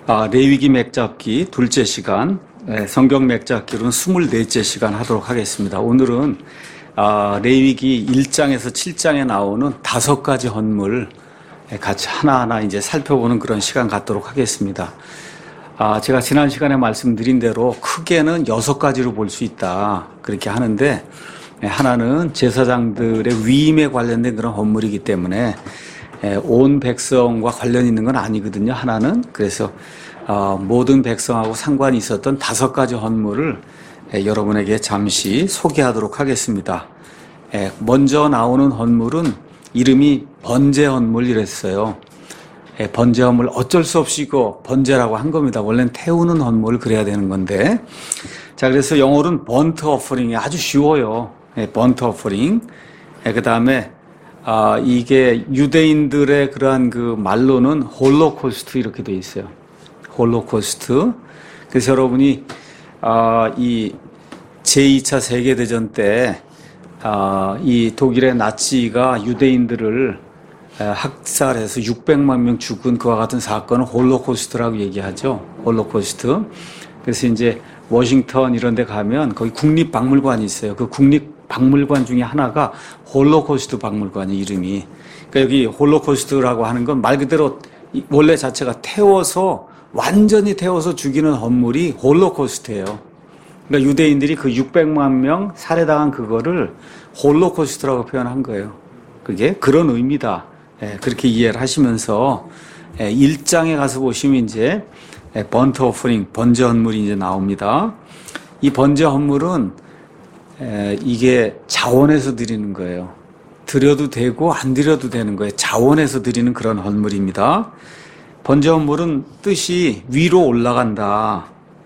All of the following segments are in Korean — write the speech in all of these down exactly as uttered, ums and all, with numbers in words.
아, 레위기 맥잡기 둘째 시간, 예, 성경 맥잡기로는 스물넷째 시간 하도록 하겠습니다. 오늘은 아, 레위기 일 장에서 칠 장에 나오는 다섯 가지 헌물 같이 하나하나 이제 살펴보는 그런 시간 갖도록 하겠습니다. 아, 제가 지난 시간에 말씀드린 대로 크게는 여섯 가지로 볼 수 있다. 그렇게 하는데, 하나는 제사장들의 위임에 관련된 그런 헌물이기 때문에 온 백성과 관련 있는 건 아니거든요. 하나는. 그래서 어, 모든 백성하고 상관이 있었던 다섯 가지 헌물을 여러분에게 잠시 소개하도록 하겠습니다. 먼저 나오는 헌물은 이름이 번제 헌물이랬어요. 번제 헌물, 어쩔 수 없이 이거 번제라고 한 겁니다. 원래는 태우는 헌물을 그래야 되는 건데. 자, 그래서 영어로는 번트 어퍼링이 아주 쉬워요. 번트 어퍼링. 그 다음에 아, 이게 유대인들의 그러한 그 말로는 홀로코스트 이렇게 돼 있어요. 홀로코스트. 그래서 여러분이 아, 이 제이 차 세계대전 때 아, 이 독일의 나치가 유대인들을 학살해서 육백만 명 죽은 그와 같은 사건을 홀로코스트라고 얘기하죠. 홀로코스트. 그래서 이제 워싱턴 이런 데 가면 거기 국립박물관이 있어요. 그 국립 박물관 중에 하나가 홀로코스트 박물관이 이름이. 그러니까 여기 홀로코스트라고 하는 건 말 그대로 원래 자체가 태워서 완전히 태워서 죽이는 헌물이 홀로코스트예요. 그러니까 유대인들이 그 육백만 명 살해당한 그거를 홀로코스트라고 표현한 거예요. 그게 그런 의미다. 예, 그렇게 이해를 하시면서 예, 일 장에 가서 보시면 이제 예, 번트 오퍼링, 번제 헌물이 이제 나옵니다. 이 번제 헌물은 에, 이게 자원해서 드리는 거예요. 드려도 되고 안 드려도 되는 거예요. 자원해서 드리는 그런 헌물입니다. 번제 헌물은 뜻이 위로 올라간다.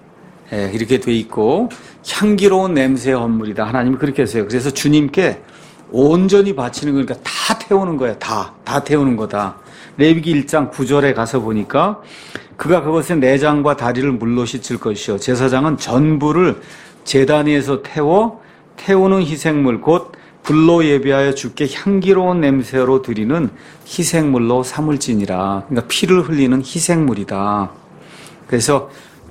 에, 이렇게 돼 있고 향기로운 냄새의 헌물이다. 하나님이 그렇게 했어요. 그래서 주님께 온전히 바치는 거니까 다 태우는 거예요. 다. 다 태우는 거다. 레위기 일 장 구 절에 가서 보니까 그가 그것의 내장과 다리를 물로 씻을 것이요. 제사장은 전부를 제단 위에서 태워 태우는 희생물 곧 불로 예비하여 주께 향기로운 냄새로 드리는 희생물로 삼을지니라. 그러니까 피를 흘리는 희생물이다. 그래서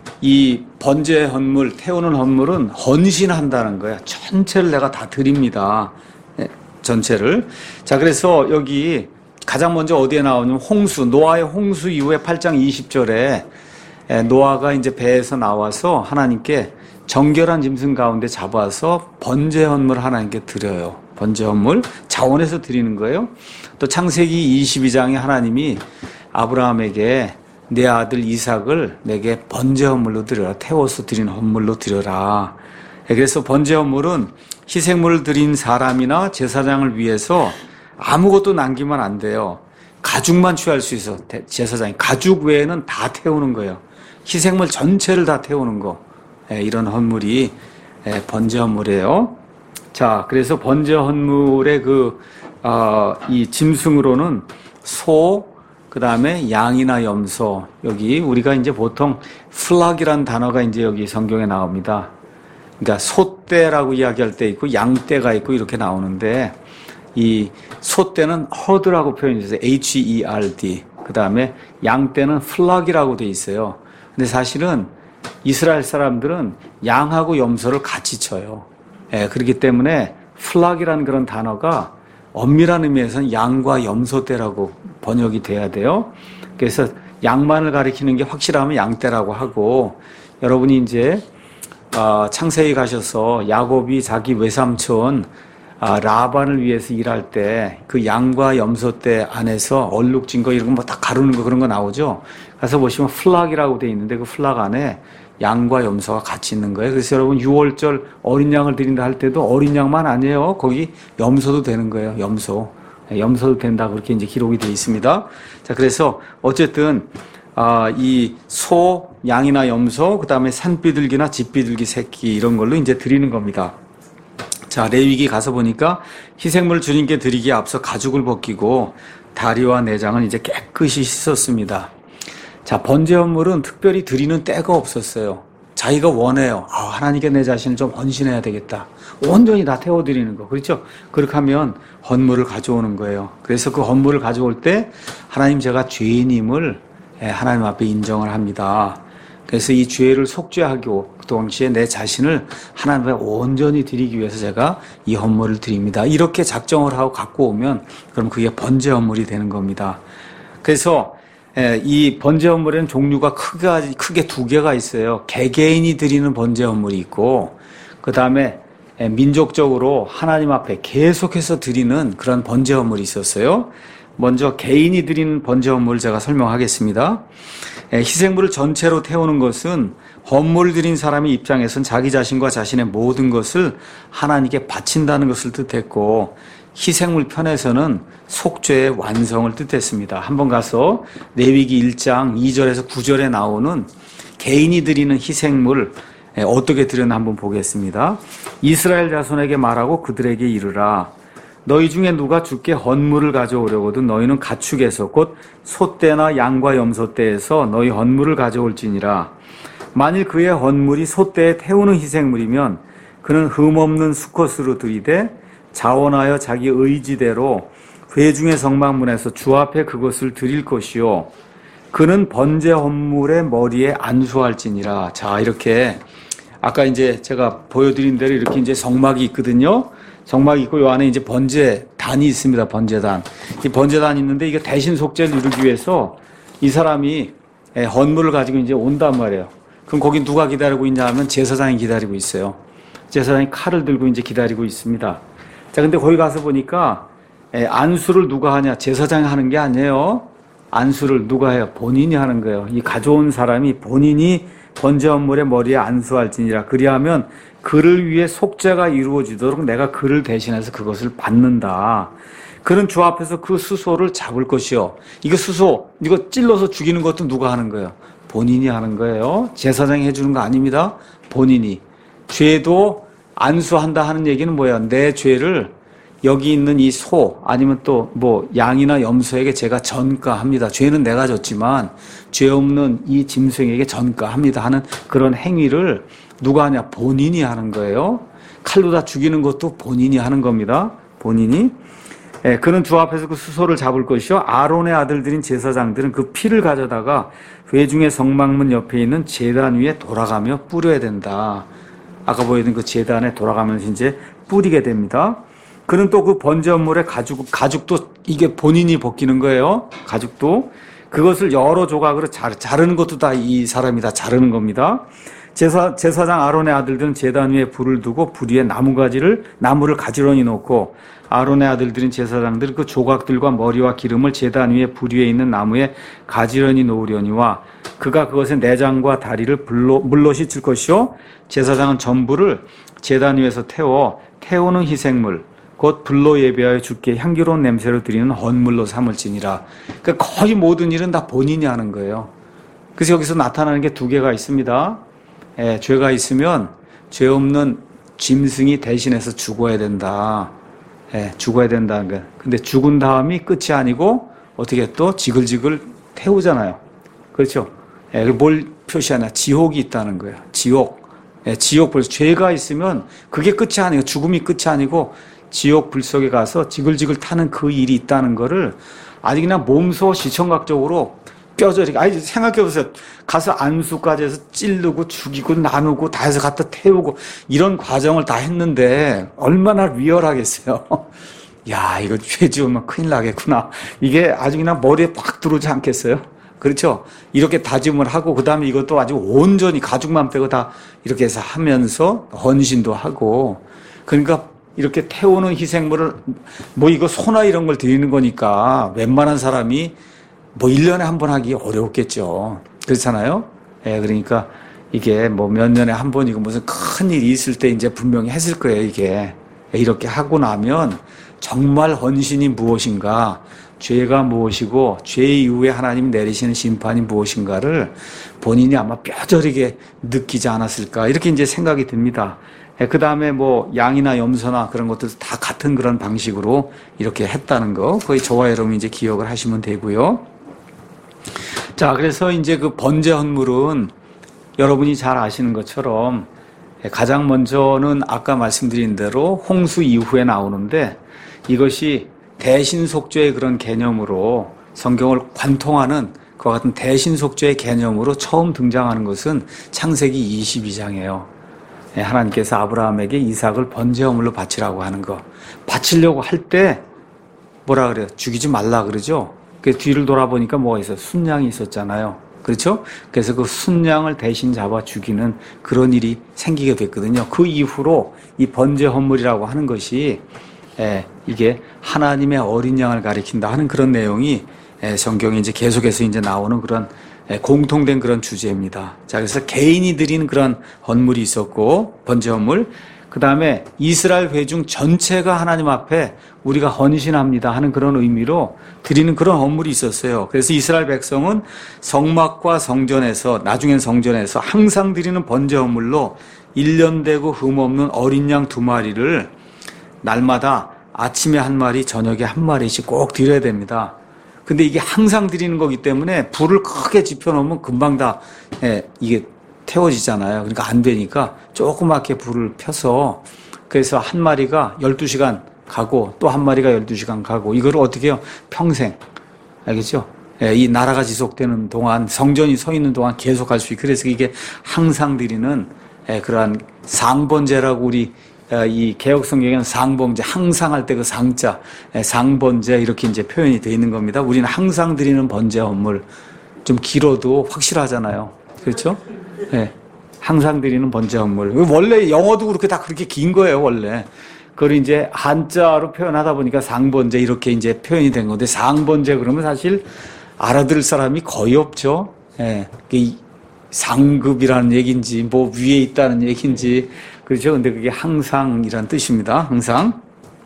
이 번제 헌물, 태우는 헌물은 헌신한다는 거야. 전체를 내가 다 드립니다. 전체를. 자, 그래서 여기 가장 먼저 어디에 나오냐면 홍수, 노아의 홍수 이후에 팔 장 이십 절에 노아가 이제 배에서 나와서 하나님께 정결한 짐승 가운데 잡아서 번제 헌물 하나님께 드려요. 번제 헌물 자원해서 드리는 거예요. 또 창세기 이십이 장에 하나님이 아브라함에게 내 아들 이삭을 내게 번제 헌물로 드려라. 태워서 드린 헌물로 드려라. 그래서 번제 헌물은 희생물을 드린 사람이나 제사장을 위해서 아무것도 남기면 안 돼요. 가죽만 취할 수 있어. 제사장이 가죽 외에는 다 태우는 거예요. 희생물 전체를 다 태우는 거. 이런 헌물이 번제 헌물이에요. 자, 그래서 번제 헌물의 그, 어, 이 짐승으로는 소, 그 다음에 양이나 염소, 여기 우리가 이제 보통 플락이란 단어가 이제 여기 성경에 나옵니다. 그러니까 소떼라고 이야기할 때 있고 양떼가 있고 이렇게 나오는데 이 소떼는 허드라고 표현이 있어요. 에이치 이 알 디. 그 다음에 양떼는 플락이라고 돼 있어요. 근데 사실은 이스라엘 사람들은 양하고 염소를 같이 쳐요. 예, 그렇기 때문에 플락이라는 그런 단어가 엄밀한 의미에서는 양과 염소떼라고 번역이 돼야 돼요. 그래서 양만을 가리키는 게 확실하면 양떼라고 하고, 여러분이 이제 어, 창세기 가셔서 야곱이 자기 외삼촌 아, 라반을 위해서 일할 때 그 양과 염소떼 안에서 얼룩진 거 이런 거 다 가르는 거 그런 거 나오죠. 가서 보시면 플락이라고 돼 있는데 그 플락 안에 양과 염소가 같이 있는 거예요. 그래서 여러분 유월절 어린 양을 드린다 할 때도 어린 양만 아니에요. 거기 염소도 되는 거예요. 염소. 염소도 된다. 그렇게 이제 기록이 돼 있습니다. 자, 그래서 어쨌든 아, 이 소, 양이나 염소, 그 다음에 산비둘기나 집비둘기 새끼 이런 걸로 이제 드리는 겁니다. 자, 레위기 가서 보니까 희생물을 주님께 드리기에 앞서 가죽을 벗기고 다리와 내장을 이제 깨끗이 씻었습니다. 자, 번제 헌물은 특별히 드리는 때가 없었어요. 자기가 원해요. 아, 하나님께 내 자신을 좀 헌신해야 되겠다. 온전히 다 태워드리는 거. 그렇죠? 그렇게 하면 헌물을 가져오는 거예요. 그래서 그 헌물을 가져올 때 하나님 제가 죄인임을 하나님 앞에 인정을 합니다. 그래서 이 죄를 속죄하고 그 동시에 내 자신을 하나님 앞에 온전히 드리기 위해서 제가 이 헌물을 드립니다. 이렇게 작정을 하고 갖고 오면 그럼 그게 번제 헌물이 되는 겁니다. 그래서 이 번제 헌물에는 종류가 크게, 크게 두 개가 있어요. 개개인이 드리는 번제 헌물이 있고 그 다음에 민족적으로 하나님 앞에 계속해서 드리는 그런 번제 헌물이 있었어요. 먼저 개인이 드리는 번제 헌물을 제가 설명하겠습니다. 희생물을 전체로 태우는 것은 헌물을 드린 사람의 입장에서는 자기 자신과 자신의 모든 것을 하나님께 바친다는 것을 뜻했고, 희생물 편에서는 속죄의 완성을 뜻했습니다. 한번 가서 레위기 일 장 이 절에서 구 절에 나오는 개인이 드리는 희생물 어떻게 드렸나 한번 보겠습니다. 이스라엘 자손에게 말하고 그들에게 이르라. 너희 중에 누가 주께 헌물을 가져오려거든 너희는 가축에서 곧 소떼나 양과 염소떼에서 너희 헌물을 가져올지니라. 만일 그의 헌물이 소떼에 태우는 희생물이면 그는 흠없는 수컷으로 들이되 자원하여 자기 의지대로 회중의 성막문에서 주 앞에 그것을 드릴 것이요 그는 번제 헌물의 머리에 안수할지니라. 자, 이렇게 아까 이제 제가 보여드린 대로 이렇게 이제 성막이 있거든요. 성막이 있고 요 안에 이제 번제단이 있습니다. 번제단. 이 번제단이 있는데 이게 대신 속죄를 이루기 위해서 이 사람이 헌물을 가지고 이제 온단 말이에요. 그럼 거기 누가 기다리고 있냐 하면 제사장이 기다리고 있어요. 제사장이 칼을 들고 이제 기다리고 있습니다. 자, 근데 거기 가서 보니까 안수를 누가 하냐? 제사장이 하는 게 아니에요. 안수를 누가 해요? 본인이 하는 거예요. 이 가져온 사람이 본인이 번제 헌물의 머리에 안수할지니라. 그리하면 그를 위해 속죄가 이루어지도록 내가 그를 대신해서 그것을 받는다. 그는 주 앞에서 그 수소를 잡을 것이요. 이거 수소, 이거 찔러서 죽이는 것도 누가 하는 거예요? 본인이 하는 거예요. 제사장이 해주는 거 아닙니다. 본인이. 죄도 안수한다 하는 얘기는 뭐예요? 내 죄를 여기 있는 이 소 아니면 또 뭐 양이나 염소에게 제가 전가합니다. 죄는 내가 졌지만 죄 없는 이 짐승에게 전가합니다 하는 그런 행위를 누가 하냐? 본인이 하는 거예요. 칼로 다 죽이는 것도 본인이 하는 겁니다. 본인이. 예, 그는 주 앞에서 그 수소를 잡을 것이요 아론의 아들들인 제사장들은 그 피를 가져다가 회중의 성막문 옆에 있는 제단 위에 돌아가며 뿌려야 된다. 아까 보여드린 그 제단에 돌아가면서 이제 뿌리게 됩니다. 그는 또 그 번제 헌물의 가죽, 가죽도 이게 본인이 벗기는 거예요. 가죽도. 그것을 여러 조각으로 자, 자르는 것도 다 이 사람이 다 자르는 겁니다. 제사, 제사장 아론의 아들들은 제단 위에 불을 두고 불 위에 나무가지를, 나무를 가지런히 놓고 아론의 아들들인 제사장들은 그 조각들과 머리와 기름을 제단 위에 불 위에 있는 나무에 가지런히 놓으려니와 그가 그것의 내장과 다리를 불로, 물로 씻을 것이요 제사장은 전부를 제단 위에서 태워 태우는 희생물 곧 불로 예배하여 주께 향기로운 냄새로 드리는 헌물로 삼을지니라. 그러니까 거의 모든 일은 다 본인이 하는 거예요. 그래서 여기서 나타나는 게 두 개가 있습니다. 예, 죄가 있으면 죄 없는 짐승이 대신해서 죽어야 된다. 예, 죽어야 된다는 거예요. 근데 죽은 다음이 끝이 아니고 어떻게 또 지글지글 태우잖아요. 그렇죠? 예, 뭘 표시하냐? 지옥이 있다는 거예요. 지옥. 예, 지옥 불. 죄가 있으면 그게 끝이 아니고 죽음이 끝이 아니고 지옥 불 속에 가서 지글지글 타는 그 일이 있다는 거를 아주 그냥 몸소 시청각적으로 뼈저리게, 아니, 생각해보세요. 가서 안수까지 해서 찌르고 죽이고 나누고 다 해서 갖다 태우고 이런 과정을 다 했는데 얼마나 리얼하겠어요. 야, 이거 죄 지으면 큰일 나겠구나. 이게 아주 그냥 머리에 팍 들어오지 않겠어요? 그렇죠? 이렇게 다짐을 하고 그 다음에 이것도 아주 온전히 가죽만 빼고 다 이렇게 해서 하면서 헌신도 하고 그러니까 이렇게 태우는 희생물을 뭐 이거 소나 이런 걸 드리는 거니까 웬만한 사람이 뭐 일 년에 한 번 하기 어려웠겠죠. 그렇잖아요? 예, 그러니까 이게 뭐 몇 년에 한 번이고 무슨 큰 일이 있을 때 이제 분명히 했을 거예요, 이게. 이렇게 하고 나면 정말 헌신이 무엇인가, 죄가 무엇이고, 죄 이후에 하나님이 내리시는 심판이 무엇인가를 본인이 아마 뼈저리게 느끼지 않았을까, 이렇게 이제 생각이 듭니다. 그 다음에 뭐 양이나 염소나 그런 것들 다 같은 그런 방식으로 이렇게 했다는 거, 거의 저와 여러분이 이제 기억을 하시면 되고요. 자, 그래서 이제 그 번제 헌물은 여러분이 잘 아시는 것처럼 가장 먼저는 아까 말씀드린 대로 홍수 이후에 나오는데 이것이 대신 속죄의 그런 개념으로 성경을 관통하는 그와 같은 대신속죄의 개념으로 처음 등장하는 것은 창세기 이십이 장이에요. 하나님께서 아브라함에게 이삭을 번제물로 바치라고 하는 거. 바치려고 할 때 뭐라 그래요? 죽이지 말라 그러죠? 그 뒤를 돌아보니까 뭐가 있어요? 순양이 있었잖아요. 그렇죠? 그래서 그 순양을 대신 잡아 죽이는 그런 일이 생기게 됐거든요. 그 이후로 이 번제 헌물이라고 하는 것이 예, 이게 하나님의 어린 양을 가리킨다 하는 그런 내용이 예, 성경에 이제 계속해서 이제 나오는 그런 예, 공통된 그런 주제입니다. 자, 그래서 개인이 드리는 그런 헌물이 있었고 번제 헌물, 그 다음에 이스라엘 회중 전체가 하나님 앞에 우리가 헌신합니다 하는 그런 의미로 드리는 그런 헌물이 있었어요. 그래서 이스라엘 백성은 성막과 성전에서, 나중엔 성전에서 항상 드리는 번제 헌물로 일 년 되고 흠없는 어린 양 두 마리를 날마다 아침에 한 마리, 저녁에 한 마리씩 꼭 드려야 됩니다. 근데 이게 항상 드리는 거기 때문에 불을 크게 지펴놓으면 금방 다 예, 이게 태워지잖아요. 그러니까 안 되니까 조그맣게 불을 펴서 그래서 한 마리가 열두 시간 가고 또 한 마리가 열두 시간 가고 이걸 어떻게 해요? 평생. 알겠죠? 예, 이 나라가 지속되는 동안 성전이 서 있는 동안 계속 할 수 있고 그래서 이게 항상 드리는 예, 그러한 상번제라고 우리 이 개혁 성경에는 상번제 항상 할 때 그 상자 예, 상번제 이렇게 이제 표현이 되어 있는 겁니다. 우리는 항상 드리는 번제 헌물 좀 길어도 확실하잖아요. 그렇죠? 예, 항상 드리는 번제 헌물. 원래 영어도 그렇게 다 그렇게 긴 거예요, 원래. 그걸 이제 한자로 표현하다 보니까 상번제 이렇게 이제 표현이 된 건데 상번제 그러면 사실 알아들을 사람이 거의 없죠. 예, 상급이라는 얘기인지 뭐 위에 있다는 얘기인지 그렇죠. 근데 그게 항상이란 뜻입니다. 항상.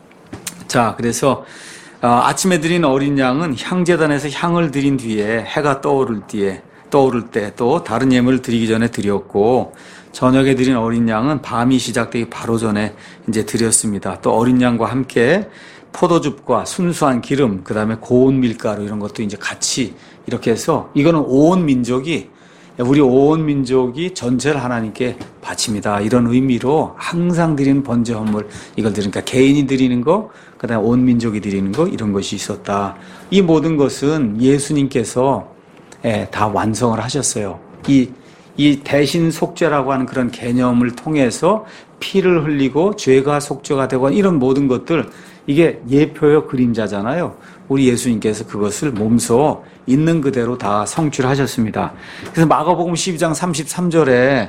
자, 그래서 어, 아침에 드린 어린 양은 향제단에서 향을 드린 뒤에 해가 떠오를 뒤에 떠오를 때 또 다른 예물을 드리기 전에 드렸고 저녁에 드린 어린 양은 밤이 시작되기 바로 전에 이제 드렸습니다. 또 어린 양과 함께 포도즙과 순수한 기름, 그 다음에 고운 밀가루 이런 것도 이제 같이 이렇게 해서 이거는 온 민족이 우리 온 민족이 전체를 하나님께 바칩니다. 이런 의미로 항상 드리는 번제 헌물 이걸 드리니까 개인이 드리는 거, 그 다음에 온 민족이 드리는 거 이런 것이 있었다. 이 모든 것은 예수님께서 예, 다 완성을 하셨어요. 이, 이 대신 속죄라고 하는 그런 개념을 통해서 피를 흘리고 죄가 속죄가 되고 이런 모든 것들 이게 예표요 그림자잖아요. 우리 예수님께서 그것을 몸소 있는 그대로 다 성취하셨습니다. 그래서 마가복음 십이 장 삼십삼 절에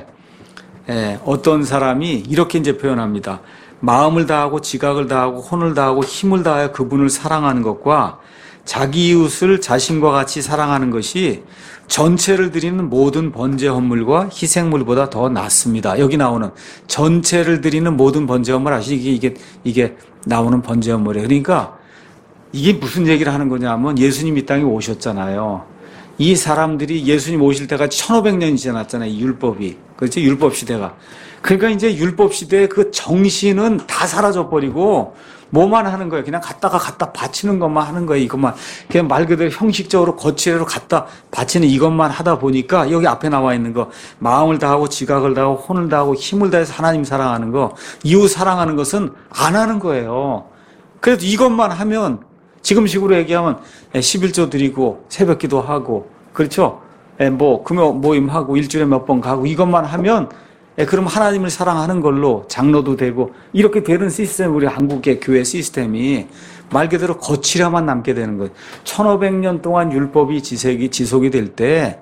예, 어떤 사람이 이렇게 이제 표현합니다. 마음을 다하고 지각을 다하고 혼을 다하고 힘을 다하여 그분을 사랑하는 것과 자기 이웃을 자신과 같이 사랑하는 것이 전체를 드리는 모든 번제 헌물과 희생물보다 더 낫습니다. 여기 나오는 전체를 드리는 모든 번제 헌물 아시기 이게 이게 나오는 번제 헌물이에요. 그러니까 이게 무슨 얘기를 하는 거냐면 예수님 이 땅에 오셨잖아요. 이 사람들이 예수님 오실 때가 천오백 년이 지났잖아요. 이 율법이. 그렇죠? 율법 시대가. 그러니까 이제 율법 시대의 그 정신은 다 사라져 버리고 뭐만 하는 거예요. 그냥 갖다가 갖다 바치는 것만 하는 거예요. 이것만. 그냥 말 그대로 형식적으로 거칠로 갖다 바치는 이것만 하다 보니까 여기 앞에 나와 있는 거 마음을 다하고 지각을 다하고 혼을 다하고 힘을 다해서 하나님 사랑하는 거 이웃 사랑하는 것은 안 하는 거예요. 그래도 이것만 하면 지금식으로 얘기하면 십일조 드리고 새벽기도 하고 그렇죠? 뭐 금요 모임하고 일주일에 몇 번 가고 이것만 하면 그럼 하나님을 사랑하는 걸로 장로도 되고 이렇게 되는 시스템 우리 한국의 교회 시스템이 말 그대로 거칠야만 남게 되는 거예요. 천오백 년 동안 율법이 지색이 지속이 될 때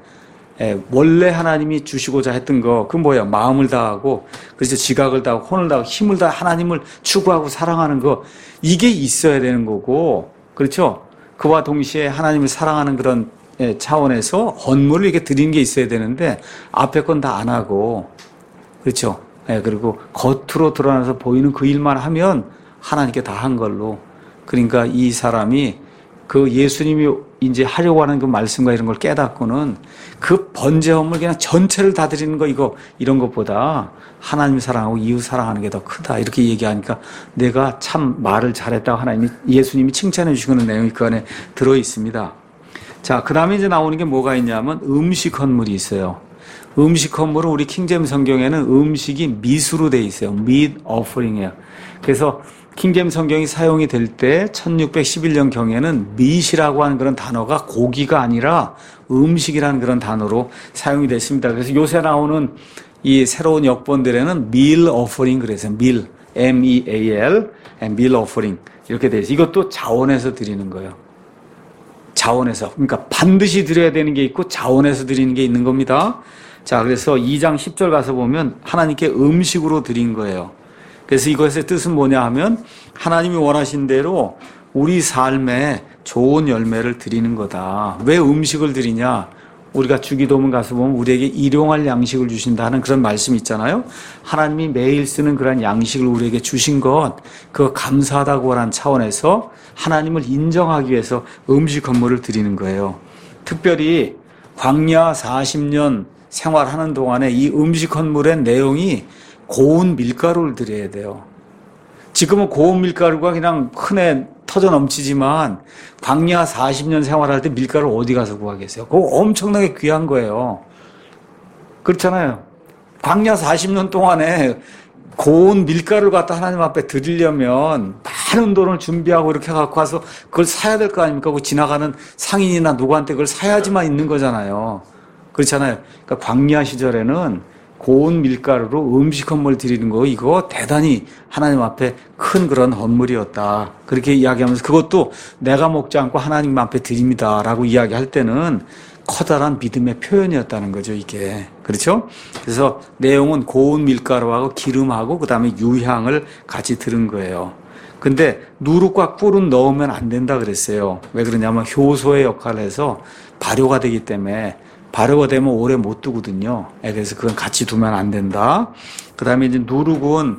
원래 하나님이 주시고자 했던 거 그 뭐야 마음을 다하고 그래서 지각을 다하고 혼을 다하고 힘을 다하고 하나님을 추구하고 사랑하는 거 이게 있어야 되는 거고 그렇죠? 그와 동시에 하나님을 사랑하는 그런 차원에서 헌물을 이렇게 드리는 게 있어야 되는데 앞에 건 다 안 하고 그렇죠? 예, 그리고 겉으로 드러나서 보이는 그 일만 하면 하나님께 다 한 걸로. 그러니까 이 사람이 그 예수님이 이제 하려고 하는 그 말씀과 이런 걸 깨닫고는 그 번제 헌물 그냥 전체를 다 드리는 거 이거 이런 것보다 하나님 사랑하고 이웃 사랑하는 게 더 크다. 이렇게 얘기하니까 내가 참 말을 잘했다고 하나님이 예수님이 칭찬해 주시는 내용이 그 안에 들어 있습니다. 자, 그 다음에 이제 나오는 게 뭐가 있냐면 음식 헌물이 있어요. 음식 헌물은 우리 킹제임 성경에는 음식이 미수로 돼 있어요. meat offering이에요. 그래서 킹제임 성경이 사용이 될 때 천육백십일 년 경에는 meat이라고 하는 그런 단어가 고기가 아니라 음식이라는 그런 단어로 사용이 됐습니다. 그래서 요새 나오는 이 새로운 역본들에는 meal offering 그래서 meal, 엠 이 에이 엘, meal offering 이렇게 돼 있어요. 이것도 자원에서 드리는 거예요. 자원에서. 그러니까 반드시 드려야 되는 게 있고 자원에서 드리는 게 있는 겁니다. 자, 그래서 이 장 십 절 가서 보면 하나님께 음식으로 드린 거예요. 그래서 이것의 뜻은 뭐냐 하면 하나님이 원하신 대로 우리 삶에 좋은 열매를 드리는 거다. 왜 음식을 드리냐? 우리가 주기도문 가서 보면 우리에게 일용할 양식을 주신다는 그런 말씀이 있잖아요. 하나님이 매일 쓰는 그런 양식을 우리에게 주신 것, 그거 감사하다고 하는 차원에서 하나님을 인정하기 위해서 음식 헌물을 드리는 거예요. 특별히 광야 사십 년 생활하는 동안에 이 음식 헌물의 내용이 고운 밀가루를 드려야 돼요. 지금은 고운 밀가루가 그냥 흔해 터져 넘치지만 광야 사십 년 생활할 때 밀가루 어디 가서 구하겠어요? 그거 엄청나게 귀한 거예요. 그렇잖아요. 광야 사십 년 동안에 고운 밀가루를 갖다 하나님 앞에 드리려면 많은 돈을 준비하고 이렇게 갖고 와서 그걸 사야 될 거 아닙니까? 그 지나가는 상인이나 누구한테 그걸 사야지만 있는 거잖아요. 그렇잖아요. 그러니까 광야 시절에는 고운 밀가루로 음식 헌물 드리는 거 이거 대단히 하나님 앞에 큰 그런 헌물이었다. 그렇게 이야기하면서 그것도 내가 먹지 않고 하나님 앞에 드립니다라고 이야기할 때는 커다란 믿음의 표현이었다는 거죠, 이게. 그렇죠? 그래서 내용은 고운 밀가루하고 기름하고 그다음에 유향을 같이 들은 거예요. 근데 누룩과 꿀은 넣으면 안 된다 그랬어요. 왜 그러냐면 효소의 역할을 해서 발효가 되기 때문에 발효가 되면 오래 못 두거든요. 그래서 그건 같이 두면 안 된다. 그 다음에 이제 누룩은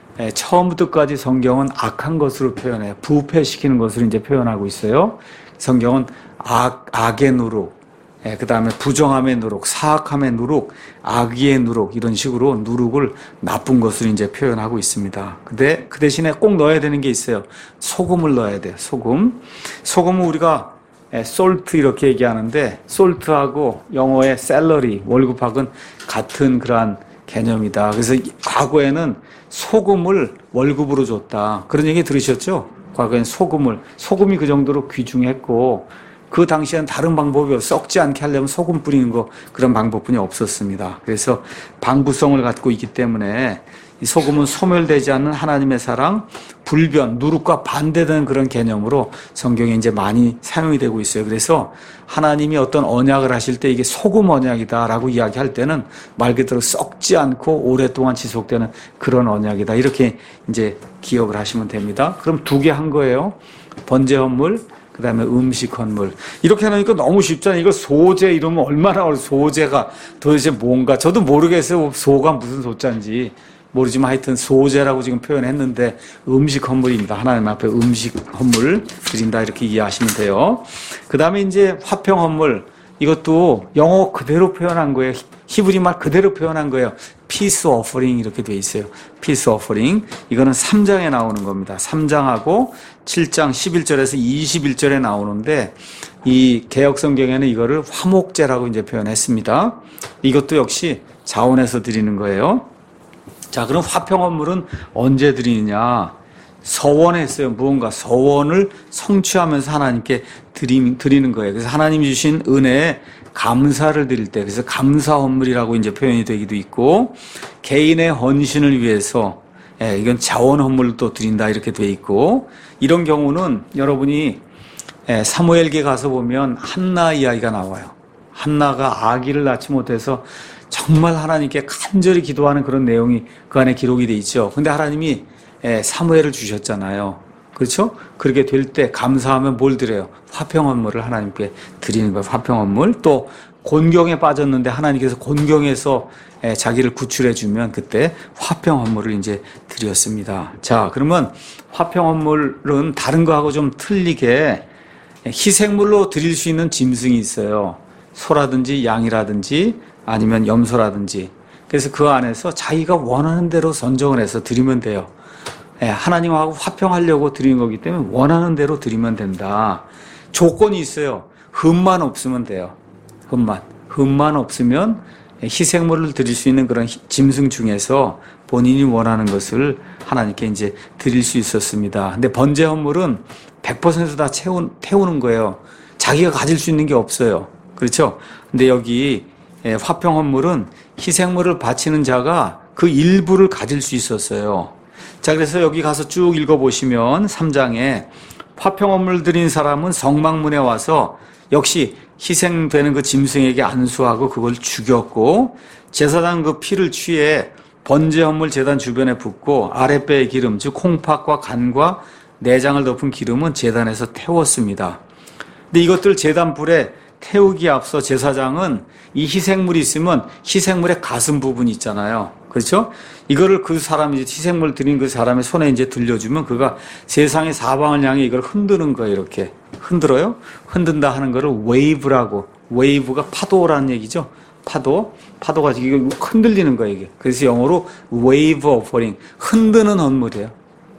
처음부터까지 성경은 악한 것으로 표현해요. 부패시키는 것으로 이제 표현하고 있어요. 성경은 악, 악의 누룩, 그 다음에 부정함의 누룩, 사악함의 누룩, 악의의 누룩, 이런 식으로 누룩을 나쁜 것으로 이제 표현하고 있습니다. 근데 그 대신에 꼭 넣어야 되는 게 있어요. 소금을 넣어야 돼요. 소금. 소금은 우리가 솔트 이렇게 얘기하는데 솔트하고 영어의 샐러리, 월급학은 같은 그러한 개념이다. 그래서 과거에는 소금을 월급으로 줬다. 그런 얘기 들으셨죠? 과거에는 소금을, 소금이 그 정도로 귀중했고 그 당시에는 다른 방법이 없어. 썩지 않게 하려면 소금 뿌리는 거 그런 방법뿐이 없었습니다. 그래서 방부성을 갖고 있기 때문에 이 소금은 소멸되지 않는 하나님의 사랑, 불변, 누룩과 반대되는 그런 개념으로 성경에 이제 많이 사용이 되고 있어요. 그래서 하나님이 어떤 언약을 하실 때 이게 소금 언약이다라고 이야기할 때는 말 그대로 썩지 않고 오랫동안 지속되는 그런 언약이다. 이렇게 이제 기억을 하시면 됩니다. 그럼 두 개 한 거예요. 번제 헌물, 그 다음에 음식 헌물. 이렇게 하니까 너무 쉽잖아요. 이거 소제 이러면 얼마나 어려 소제가 도대체 뭔가. 저도 모르겠어요. 소가 무슨 소자인지. 모르지만 하여튼 소제라고 지금 표현했는데 음식 헌물입니다. 하나님 앞에 음식 헌물 드린다 이렇게 이해하시면 돼요. 그 다음에 이제 화평 헌물. 이것도 영어 그대로 표현한 거예요. 히브리 말 그대로 표현한 거예요. Peace offering 이렇게 돼 있어요. Peace offering. 이거는 삼 장에 나오는 겁니다. 삼 장하고 칠 장 십일 절에서 이십일 절에 나오는데 이 개역 성경에는 이거를 화목제라고 이제 표현했습니다. 이것도 역시 자원에서 드리는 거예요. 자, 그럼 화평 헌물은 언제 드리느냐? 서원에 했어요. 무언가 서원을 성취하면서 하나님께 드리, 드리는 거예요. 그래서 하나님이 주신 은혜에 감사를 드릴 때, 그래서 감사 헌물이라고 이제 표현이 되기도 있고, 개인의 헌신을 위해서, 예, 이건 자원 헌물을 또 드린다 이렇게 돼 있고, 이런 경우는 여러분이 예, 사무엘기에 가서 보면 한나 이야기가 나와요. 한나가 아기를 낳지 못해서 정말 하나님께 간절히 기도하는 그런 내용이 그 안에 기록이 돼 있죠. 근데 하나님이 사무엘을 주셨잖아요. 그렇죠? 그렇게 될 때 감사하면 뭘 드려요? 화평 헌물을 하나님께 드리는 거예요. 화평 헌물. 또 곤경에 빠졌는데 하나님께서 곤경에서 자기를 구출해 주면 그때 화평 헌물을 이제 드렸습니다. 자, 그러면 화평 헌물은 다른 거하고 좀 틀리게 희생물로 드릴 수 있는 짐승이 있어요. 소라든지 양이라든지 아니면 염소라든지. 그래서 그 안에서 자기가 원하는 대로 선정을 해서 드리면 돼요. 예, 하나님하고 화평하려고 드리는 거기 때문에 원하는 대로 드리면 된다. 조건이 있어요. 흠만 없으면 돼요. 흠만. 흠만 없으면 희생물을 드릴 수 있는 그런 짐승 중에서 본인이 원하는 것을 하나님께 이제 드릴 수 있었습니다. 근데 번제 헌물은 백 퍼센트 다 채우, 태우는 거예요. 자기가 가질 수 있는 게 없어요. 그렇죠? 근데 여기 화평 헌물은 희생물을 바치는 자가 그 일부를 가질 수 있었어요. 자, 그래서 여기 가서 쭉 읽어보시면 삼 장에 화평 헌물 드린 사람은 성막문에 와서 역시 희생되는 그 짐승에게 안수하고 그걸 죽였고, 제사장 그 피를 취해 번제 헌물 제단 주변에 붓고 아랫배의 기름, 즉 콩팥과 간과 내장을 덮은 기름은 제단에서 태웠습니다. 근데 이것들 제단 불에 태우기에 앞서 제사장은 이 희생물이 있으면 희생물의 가슴 부분이 있잖아요. 그렇죠? 이거를 그 사람이 희생물 드린 그 사람의 손에 이제 들려주면 그가 세상의 사방을 향해 이걸 흔드는 거예요. 이렇게 흔들어요. 흔든다 하는 거를 웨이브라고. 웨이브가 파도라는 얘기죠. 파도. 파도가 이게 흔들리는 거예요. 이게. 그래서 영어로 wave offering. 흔드는 헌물이에요.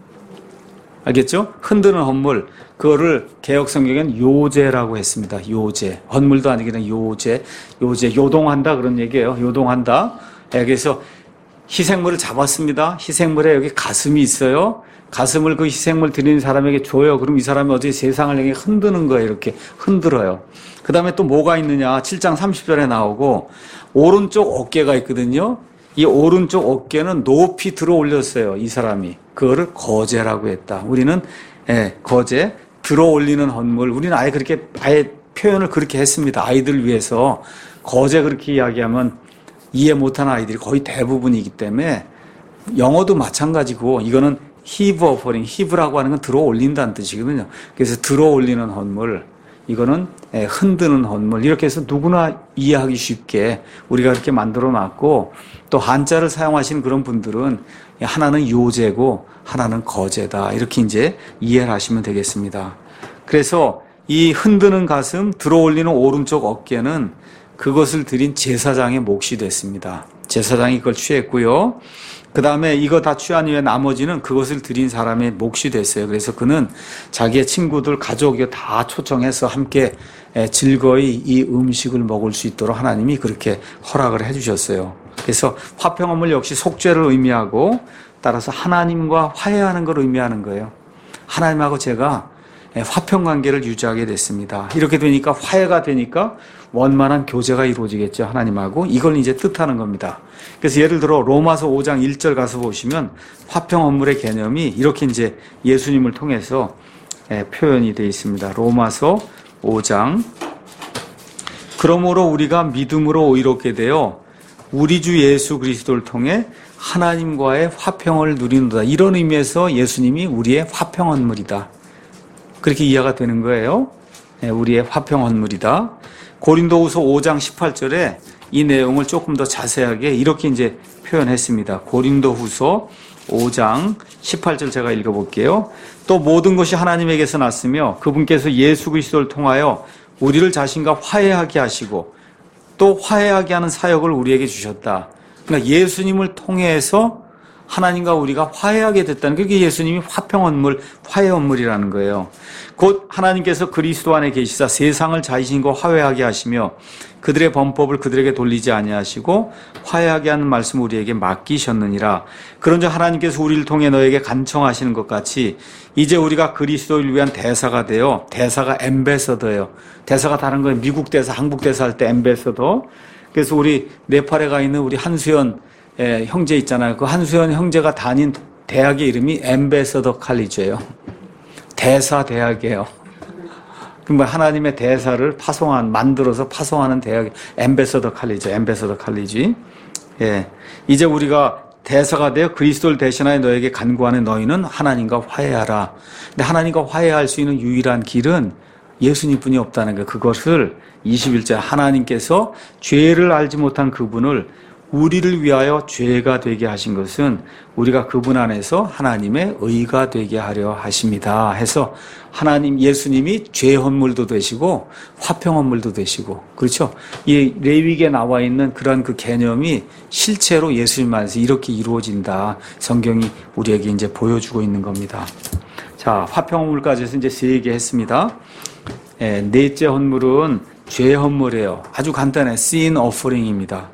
알겠죠? 흔드는 헌물. 그거를 개역 성경에는 요제라고 했습니다. 요제. 헌물도 아니고 그냥 요제. 요제. 요동한다 그런 얘기예요. 요동한다. 네, 그래서 희생물을 잡았습니다. 희생물에 여기 가슴이 있어요. 가슴을 그 희생물 드리는 사람에게 줘요. 그럼 이 사람이 어떻게 세상을 향해 흔드는 거예요. 이렇게 흔들어요. 그 다음에 또 뭐가 있느냐. 칠 장 삼십 절에 나오고 오른쪽 어깨가 있거든요. 이 오른쪽 어깨는 높이 들어 올렸어요. 이 사람이. 그거를 거제라고 했다. 우리는 예, 거제, 들어 올리는 헌물. 우리는 아예 그렇게 아예 표현을 그렇게 했습니다. 아이들 위해서. 거제 그렇게 이야기하면 이해 못하는 아이들이 거의 대부분이기 때문에 영어도 마찬가지고 이거는 heave offering, heave라고 하는 건 들어 올린다는 뜻이거든요. 그래서 들어 올리는 헌물, 이거는 흔드는 헌물, 이렇게 해서 누구나 이해하기 쉽게 우리가 그렇게 만들어 놨고, 또 한자를 사용하시는 그런 분들은 하나는 요제고 하나는 거제다, 이렇게 이제 이해를 하시면 되겠습니다. 그래서 이 흔드는 가슴, 들어 올리는 오른쪽 어깨는 그것을 드린 제사장의 몫이 됐습니다. 제사장이 그걸 취했고요. 그 다음에 이거 다 취한 후에 나머지는 그것을 드린 사람의 몫이 됐어요. 그래서 그는 자기의 친구들, 가족 다 초청해서 함께 즐거이 이 음식을 먹을 수 있도록 하나님이 그렇게 허락을 해주셨어요. 그래서 화평헌물 역시 속죄를 의미하고, 따라서 하나님과 화해하는 걸 의미하는 거예요. 하나님하고 제가 화평 관계를 유지하게 됐습니다. 이렇게 되니까 화해가 되니까 원만한 교제가 이루어지겠죠. 하나님하고. 이걸 이제 뜻하는 겁니다. 그래서 예를 들어 로마서 오 장 일 절 가서 보시면 화평 헌물의 개념이 이렇게 이제 예수님을 통해서 표현이 되어 있습니다. 로마서 오 장. 그러므로 우리가 믿음으로 의롭게 되어 우리 주 예수 그리스도를 통해 하나님과의 화평을 누리는다. 이런 의미에서 예수님이 우리의 화평 헌물이다. 그렇게 이해가 되는 거예요. 우리의 화평 헌물이다. 고린도후서 오 장 십팔 절에 이 내용을 조금 더 자세하게 이렇게 이제 표현했습니다. 고린도후서 오 장 십팔 절 제가 읽어볼게요. 또 모든 것이 하나님에게서 났으며 그분께서 예수 그리스도를 통하여 우리를 자신과 화해하게 하시고 또 화해하게 하는 사역을 우리에게 주셨다. 그러니까 예수님을 통해서 하나님과 우리가 화해하게 됐다는, 그게 예수님이 화평 헌물, 화해 헌물이라는 거예요. 곧 하나님께서 그리스도 안에 계시사 세상을 자신과 화해하게 하시며 그들의 범법을 그들에게 돌리지 아니하시고 화해하게 하는 말씀을 우리에게 맡기셨느니라. 그런즉 하나님께서 우리를 통해 너에게 간청하시는 것 같이 이제 우리가 그리스도를 위한 대사가 되어, 대사가 엠베서더예요. 대사가 다른 거예요. 미국 대사, 한국 대사 할 때 엠베서더. 그래서 우리 네팔에 가 있는 우리 한수연 예, 형제 있잖아요. 그 한수연 형제가 다닌 대학의 이름이 엠베서더 칼리지예요. 대사 대학이에요. 그러면 하나님의 대사를 파송한, 만들어서 파송하는 대학, 엠베서더 칼리지, 엠베서더 칼리지. 예, 이제 우리가 대사가 되어 그리스도를 대신하여 너에게 간구하는 너희는 하나님과 화해하라. 근데 하나님과 화해할 수 있는 유일한 길은 예수님뿐이 없다는 거예요. 그것을 이십일 절 하나님께서 죄를 알지 못한 그분을 우리를 위하여 죄가 되게 하신 것은 우리가 그분 안에서 하나님의 의가 되게 하려 하십니다. 해서 하나님, 예수님이 죄 헌물도 되시고 화평 헌물도 되시고, 그렇죠? 이 레위기에 나와 있는 그런 그 개념이 실제로 예수님 안에서 이렇게 이루어진다. 성경이 우리에게 이제 보여주고 있는 겁니다. 자, 화평 헌물까지 해서 이제 세 개 했습니다. 예, 넷째 헌물은 죄 헌물이에요. 아주 간단해. sin offering입니다.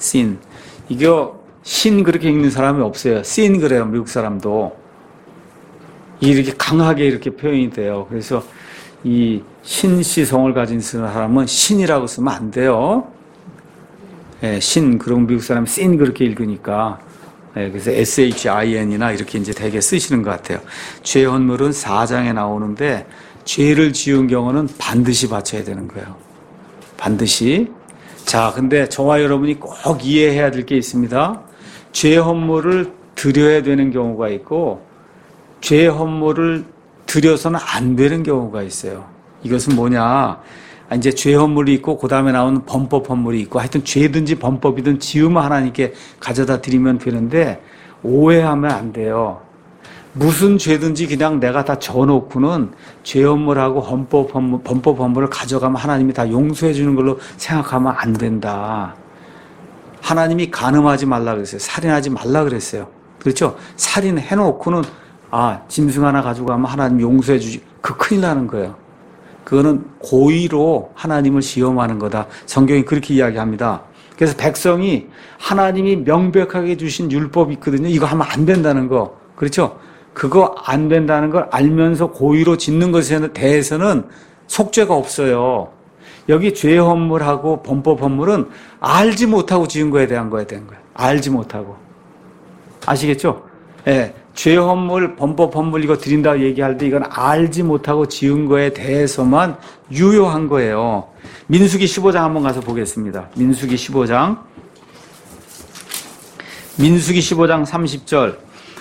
sin. 이거 신 그렇게 읽는 사람이 없어요. sin 그래요. 미국 사람도. 이렇게 강하게 이렇게 표현이 돼요. 그래서 이 신시성을 가진 사람은 신이라고 쓰면 안 돼요. 예, 신, 그럼 미국 사람은 sin 그렇게 읽으니까. 예, 그래서 신이나 이렇게 이제 되게 쓰시는 것 같아요. 죄 헌물은 사 장에 나오는데, 죄를 지은 경우는 반드시 바쳐야 되는 거예요. 반드시. 자, 근데 저와 여러분이 꼭 이해해야 될 게 있습니다. 죄 헌물을 드려야 되는 경우가 있고, 죄 헌물을 드려서는 안 되는 경우가 있어요. 이것은 뭐냐? 이제 죄 헌물이 있고 그 다음에 나오는 범법 헌물이 있고 하여튼 죄든지 범법이든 지으면 하나님께 가져다 드리면 되는데 오해하면 안 돼요. 무슨 죄든지 그냥 내가 다 져놓고는 죄 헌물하고 헌법 헌물, 범법 헌물을 가져가면 하나님이 다 용서해 주는 걸로 생각하면 안 된다. 하나님이 간음하지 말라 그랬어요. 살인하지 말라 그랬어요. 그렇죠? 살인해 놓고는 아, 짐승 하나 가지고 가면 하나님 용서해 주지. 그 큰일 나는 거예요. 그거는 고의로 하나님을 시험하는 거다. 성경이 그렇게 이야기합니다. 그래서 백성이 하나님이 명백하게 주신 율법이 있거든요. 이거 하면 안 된다는 거. 그렇죠? 그거 안 된다는 걸 알면서 고의로 짓는 것에 대해서는 속죄가 없어요. 여기 죄 헌물하고 범법 헌물은 알지 못하고 지은 거에 대한 거에 대한 거예요. 알지 못하고. 아시겠죠? 예. 네. 죄 헌물, 범법 헌물 이거 드린다고 얘기할 때 이건 알지 못하고 지은 거에 대해서만 유효한 거예요. 민수기 십오 장 한번 가서 보겠습니다. 민수기 십오 장. 민수기 십오 장 삼십 절.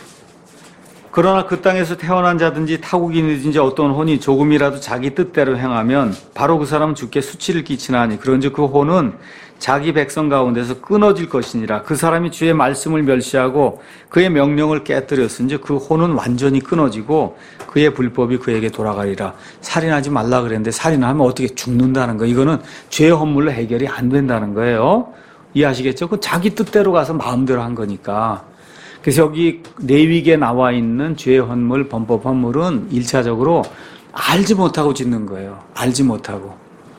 그러나 그 땅에서 태어난 자든지 타국인이든지 어떤 혼이 조금이라도 자기 뜻대로 행하면 바로 그 사람은 주께 수치를 끼치나니 그런즉 그 혼은 자기 백성 가운데서 끊어질 것이니라. 그 사람이 주의 말씀을 멸시하고 그의 명령을 깨뜨렸은즉 그 혼은 완전히 끊어지고 그의 불법이 그에게 돌아가리라. 살인하지 말라 그랬는데 살인하면 어떻게 죽는다는 거. 이거는 죄 헌물로 해결이 안 된다는 거예요. 이해하시겠죠? 그 자기 뜻대로 가서 마음대로 한 거니까. 그래서 여기 레위기에 나와 있는 죄 헌물, 범법 헌물은 일차적으로 알지 못하고 짓는 거예요. 알지 못하고.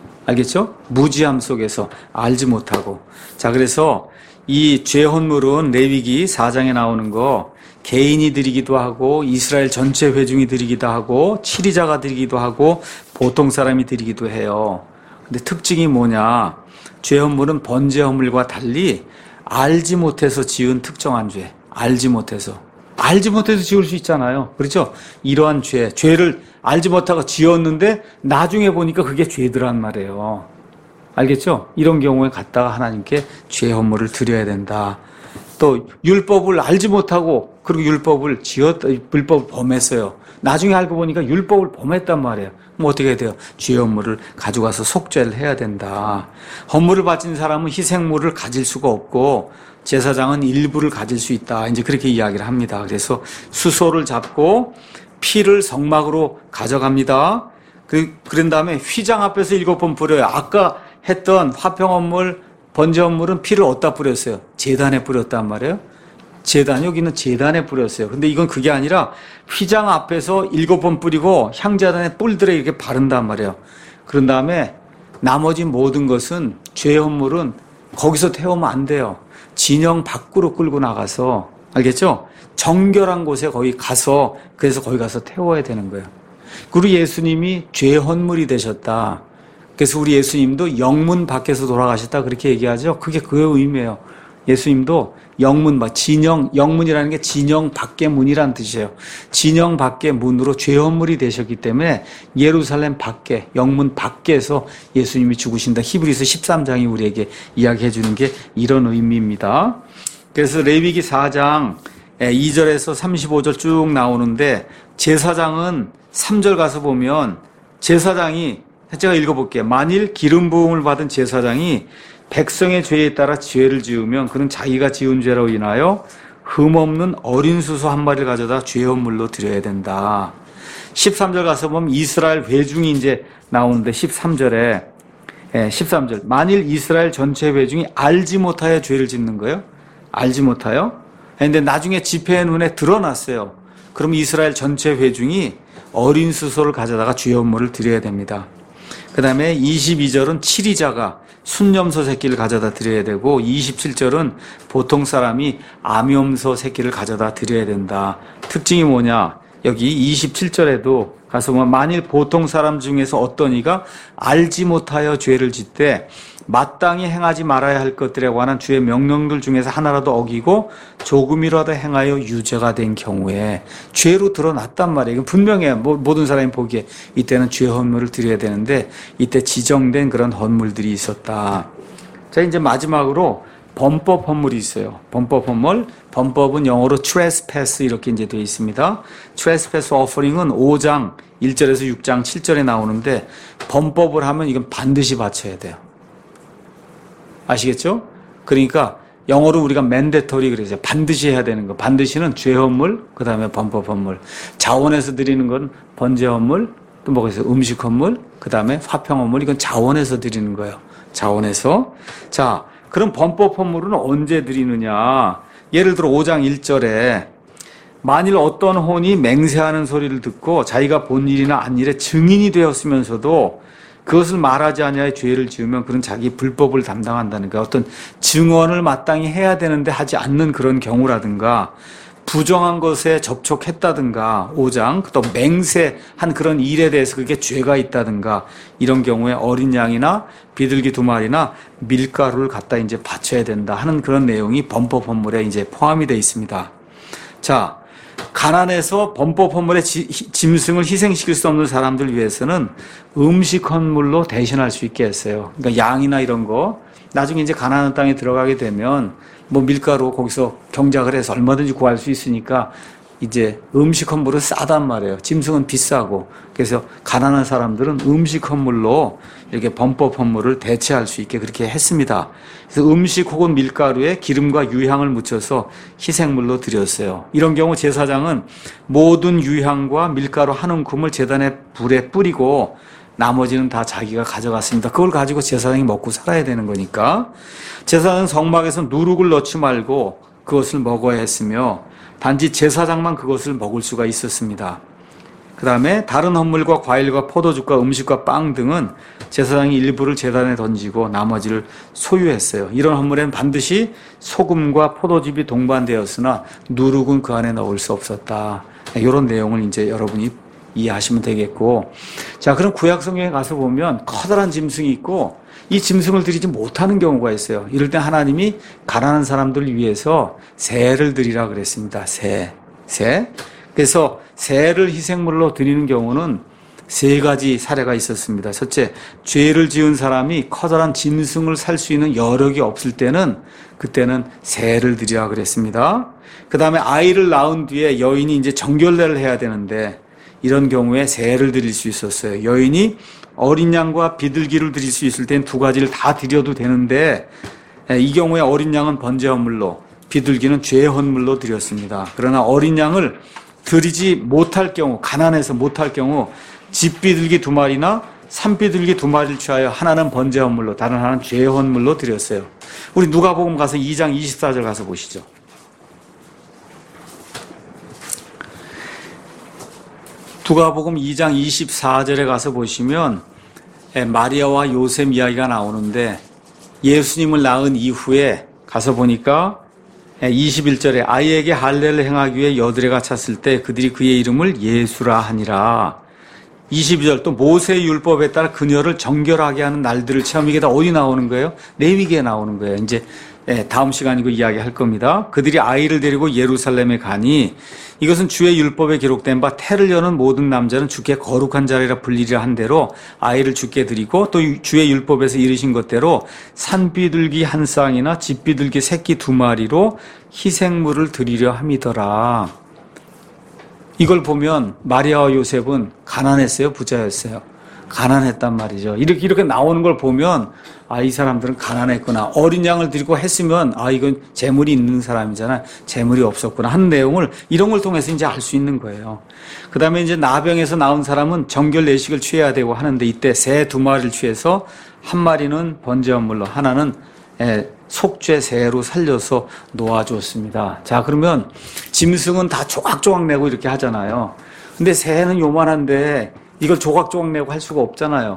알겠죠? 무지함 속에서 알지 못하고. 자, 그래서 이 죄 헌물은 레위기 사 장에 나오는 거 개인이 드리기도 하고 이스라엘 전체 회중이 드리기도 하고 치리자가 드리기도 하고 보통 사람이 드리기도 해요. 근데 특징이 뭐냐? 죄 헌물은 번제 헌물과 달리 알지 못해서 지은 특정한 죄. 알지 못해서. 알지 못해서 지을 수 있잖아요. 그렇죠? 이러한 죄, 죄를 알지 못하고 지었는데 나중에 보니까 그게 죄더란 말이에요. 알겠죠? 이런 경우에 갖다가 하나님께 죄 헌물을 드려야 된다. 또 율법을 알지 못하고 그리고 율법을 지었, 율법을 범했어요. 나중에 알고 보니까 율법을 범했단 말이에요. 뭐 어떻게 돼요? 죄 헌물을 가져가서 속죄를 해야 된다. 헌물을 바친 사람은 희생물을 가질 수가 없고 제사장은 일부를 가질 수 있다. 이제 그렇게 이야기를 합니다. 그래서 수소를 잡고 피를 성막으로 가져갑니다. 그, 그런 다음에 휘장 앞에서 일곱 번 뿌려요. 아까 했던 화평헌물, 번제헌물은 피를 어디다 뿌렸어요? 제단에 뿌렸단 말이에요. 제단, 여기는 제단에 뿌렸어요. 근데 이건 그게 아니라 휘장 앞에서 일곱 번 뿌리고 향제단에 뿔들에 이렇게 바른단 말이에요. 그런 다음에 나머지 모든 것은 죄 헌물은 거기서 태우면 안 돼요. 진영 밖으로 끌고 나가서, 알겠죠? 정결한 곳에 거기 가서, 그래서 거기 가서 태워야 되는 거예요. 그리고 예수님이 죄 헌물이 되셨다. 그래서 우리 예수님도 영문 밖에서 돌아가셨다. 그렇게 얘기하죠. 그게 그 의미예요. 예수님도 영문, 막 진영, 영문이라는 게 진영 밖의 문이라는 뜻이에요. 진영 밖의 문으로 죄 헌물이 되셨기 때문에 예루살렘 밖에, 영문 밖에서 예수님이 죽으신다. 히브리서 십삼 장이 우리에게 이야기해 주는 게 이런 의미입니다. 그래서 레위기 사 장 이 절에서 삼십오 절 쭉 나오는데 제사장은 삼 절 가서 보면 제사장이, 제가 읽어볼게요. 만일 기름 부음을 받은 제사장이 백성의 죄에 따라 죄를 지으면 그는 자기가 지은 죄로 인하여 흠없는 어린 수소 한 마리를 가져다 죄 헌물로 드려야 된다. 십삼 절 가서 보면 이스라엘 회중이 이제 나오는데 십삼 절에 예, 십삼 절 만일 이스라엘 전체 회중이 알지 못하여 죄를 짓는 거예요. 알지 못하여. 그런데 나중에 집회의 눈에 드러났어요. 그럼 이스라엘 전체 회중이 어린 수소를 가져다가 죄 헌물을 드려야 됩니다. 그 다음에 이십이 절은 치리자가 순염소 새끼를 가져다 드려야 되고 이십칠 절은 보통 사람이 암염소 새끼를 가져다 드려야 된다. 특징이 뭐냐? 여기 이십칠 절에도 가서 보면 만일 보통 사람 중에서 어떤 이가 알지 못하여 죄를 짓되 마땅히 행하지 말아야 할 것들에 관한 주의 명령들 중에서 하나라도 어기고 조금이라도 행하여 유죄가 된 경우에 죄로 드러났단 말이에요. 이건 분명해요. 모든 사람이 보기에 이때는 죄 헌물을 드려야 되는데 이때 지정된 그런 헌물들이 있었다. 자, 이제 마지막으로 범법 헌물이 있어요. 범법 헌물. 범법은 영어로 trespass 이렇게 이제 되어 있습니다. trespass offering은 오 장 일 절에서 육 장 칠 절에 나오는데 범법을 하면 이건 반드시 바쳐야 돼요. 아시겠죠? 그러니까 영어로 우리가 mandatory 그러죠. 반드시 해야 되는 거. 반드시는 죄 헌물, 그 다음에 범법 헌물. 자원에서 드리는 건 번제 헌물, 또 뭐가 있어요? 음식 헌물, 그 다음에 화평 헌물. 이건 자원에서 드리는 거예요. 자원에서. 자, 그럼 범법 헌물은 언제 드리느냐? 예를 들어 오 장 일 절에 만일 어떤 혼이 맹세하는 소리를 듣고 자기가 본 일이나 한 일에 증인이 되었으면서도 그것을 말하지 아니하여 죄를 지으면 그는 자기 불법을 담당한다는 거야. 어떤 증언을 마땅히 해야 되는데 하지 않는 그런 경우라든가 부정한 것에 접촉했다든가 오 장 또 맹세한 그런 일에 대해서 그게 죄가 있다든가 이런 경우에 어린 양이나 비둘기 두 마리나 밀가루를 갖다 이제 바쳐야 된다 하는 그런 내용이 범법 헌물에 이제 포함이 되어 있습니다. 자, 가난해서 범법 헌물의 짐승을 희생시킬 수 없는 사람들 위해서는 음식 헌물로 대신할 수 있게 했어요. 그러니까 양이나 이런 거 나중에 이제 가나안 땅에 들어가게 되면 뭐 밀가루 거기서 경작을 해서 얼마든지 구할 수 있으니까 이제 음식 헌물은 싸단 말이에요. 짐승은 비싸고. 그래서 가난한 사람들은 음식 헌물로 이렇게 범법 헌물을 대체할 수 있게 그렇게 했습니다. 그래서 음식 혹은 밀가루에 기름과 유향을 묻혀서 희생물로 드렸어요. 이런 경우 제사장은 모든 유향과 밀가루 한 움큼을 제단의 불에 뿌리고 나머지는 다 자기가 가져갔습니다. 그걸 가지고 제사장이 먹고 살아야 되는 거니까. 제사장은 성막에서 누룩을 넣지 말고 그것을 먹어야 했으며 단지 제사장만 그것을 먹을 수가 있었습니다. 그 다음에 다른 헌물과 과일과 포도주과 음식과 빵 등은 제사장이 일부를 제단에 던지고 나머지를 소유했어요. 이런 헌물에는 반드시 소금과 포도즙이 동반되었으나 누룩은 그 안에 넣을 수 없었다. 이런 내용을 이제 여러분이 이해하시면 되겠고. 자, 그럼 구약 성경에 가서 보면 커다란 짐승이 있고 이 짐승을 드리지 못하는 경우가 있어요. 이럴 때 하나님이 가난한 사람들을 위해서 새를 드리라 그랬습니다. 새. 새. 그래서 새를 희생물로 드리는 경우는 세 가지 사례가 있었습니다. 첫째, 죄를 지은 사람이 커다란 짐승을 살 수 있는 여력이 없을 때는 그때는 새를 드리라 그랬습니다. 그 다음에 아이를 낳은 뒤에 여인이 이제 정결례를 해야 되는데 이런 경우에 새를 드릴 수 있었어요. 여인이 어린 양과 비둘기를 드릴 수 있을 땐 두 가지를 다 드려도 되는데 이 경우에 어린 양은 번제 헌물로 비둘기는 죄 헌물로 드렸습니다. 그러나 어린 양을 드리지 못할 경우, 가난해서 못할 경우 집비둘기 두 마리나 산비둘기 두 마리를 취하여 하나는 번제 헌물로 다른 하나는 죄 헌물로 드렸어요. 우리 누가복음 가서 이 장 이십사 절 가서 보시죠. 누가복음 이 장 이십사 절에 가서 보시면 마리아와 요셉 이야기가 나오는데 예수님을 낳은 이후에 가서 보니까 이십일 절에 아이에게 할례를 행하기 위해 여드레가 찼을 때 그들이 그의 이름을 예수라 하니라. 이십이 절 또 모세의 율법에 따라 그녀를 정결하게 하는 날들을 체험. 이게 다 어디 나오는 거예요? 레위기에 나오는 거예요. 이제 다음 시간이고 이야기할 겁니다. 그들이 아이를 데리고 예루살렘에 가니 이것은 주의 율법에 기록된 바 태를 여는 모든 남자는 주께 거룩한 자리라 불리리라 한 대로 아이를 주께 드리고 또 주의 율법에서 이르신 것대로 산비둘기 한 쌍이나 집비둘기 새끼 두 마리로 희생물을 드리려 함이더라. 이걸 보면 마리아와 요셉은 가난했어요? 부자였어요? 가난했단 말이죠. 이렇게, 이렇게 나오는 걸 보면, 아, 이 사람들은 가난했구나. 어린 양을 드리고 했으면, 아, 이건 재물이 있는 사람이잖아. 재물이 없었구나. 하는 내용을, 이런 걸 통해서 이제 알 수 있는 거예요. 그 다음에 이제 나병에서 나온 사람은 정결 내식을 취해야 되고 하는데, 이때 새 두 마리를 취해서, 한 마리는 번제헌물로, 하나는 속죄 새로 살려서 놓아주었습니다. 자, 그러면 짐승은 다 조각조각 내고 이렇게 하잖아요. 근데 새는 요만한데, 이걸 조각조각 내고 할 수가 없잖아요.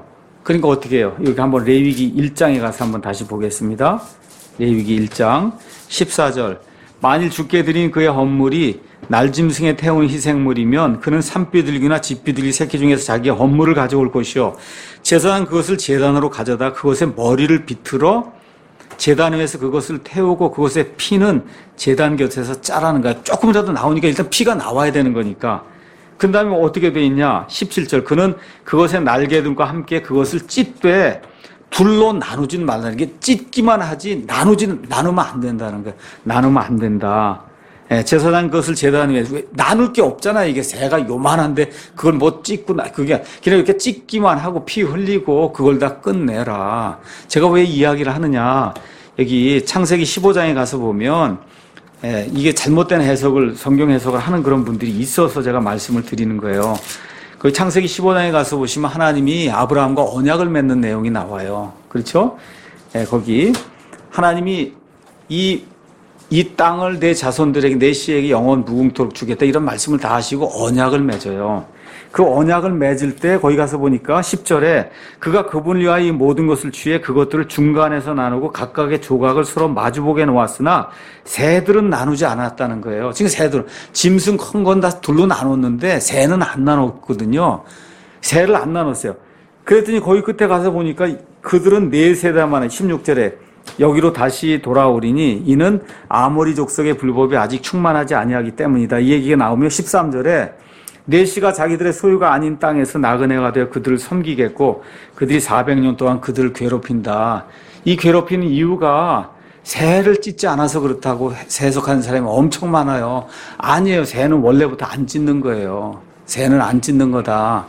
그러니까 어떻게 해요? 여기 한번 레위기 일 장에 가서 한번 다시 보겠습니다. 레위기 일 장 십사 절. 만일 주께 드린 그의 헌물이 날짐승에 태운 희생물이면 그는 산비둘기나 집비둘기 새끼 중에서 자기의 헌물을 가져올 것이요. 제사장은 그것을 제단으로 가져다 그것의 머리를 비틀어 제단 위에서 그것을 태우고 그것의 피는 제단 곁에서 짜라는 거야. 조금이라도 나오니까 일단 피가 나와야 되는 거니까. 그 다음에 어떻게 돼 있냐? 십칠 절. 그는 그것의 날개들과 함께 그것을 찢되 둘로 나누진 말라는 게 찢기만 하지 나누지는 나누면 안 된다는 거야. 나누면 안 된다. 예, 제사장 그것을 제단 위에 왜 나눌 게 없잖아. 이게 새가 요만한데 그걸 뭐 찢고 나 그게 그냥 이렇게 찢기만 하고 피 흘리고 그걸 다 끝내라. 제가 왜 이야기를 하느냐? 여기 창세기 십오 장에 가서 보면 예, 이게 잘못된 해석을 성경 해석을 하는 그런 분들이 있어서 제가 말씀을 드리는 거예요. 그 창세기 십오 장에 가서 보시면 하나님이 아브라함과 언약을 맺는 내용이 나와요. 그렇죠? 예, 거기 하나님이 이 이 땅을 내 자손들에게 내 씨에게 영원 무궁토록 주겠다 이런 말씀을 다 하시고 언약을 맺어요. 그 언약을 맺을 때 거기 가서 보니까 십 절에 그가 그분을 위하여 이 모든 것을 취해 그것들을 중간에서 나누고 각각의 조각을 서로 마주보게 놓았으나 새들은 나누지 않았다는 거예요. 지금 새들은 짐승 큰 건 다 둘로 나눴는데 새는 안 나눴거든요. 새를 안 나눴어요. 그랬더니 거기 끝에 가서 보니까 그들은 네 세대만에 십육 절에 여기로 다시 돌아오리니 이는 아모리 족속의 불법이 아직 충만하지 아니하기 때문이다. 이 얘기가 나오며 십삼 절에 네 씨가 자기들의 소유가 아닌 땅에서 나그네가 되어 그들을 섬기겠고 그들이 사백 년 동안 그들을 괴롭힌다. 이 괴롭히는 이유가 새를 찢지 않아서 그렇다고 해석하는 사람이 엄청 많아요. 아니에요. 새는 원래부터 안 찢는 거예요. 새는 안 찢는 거다.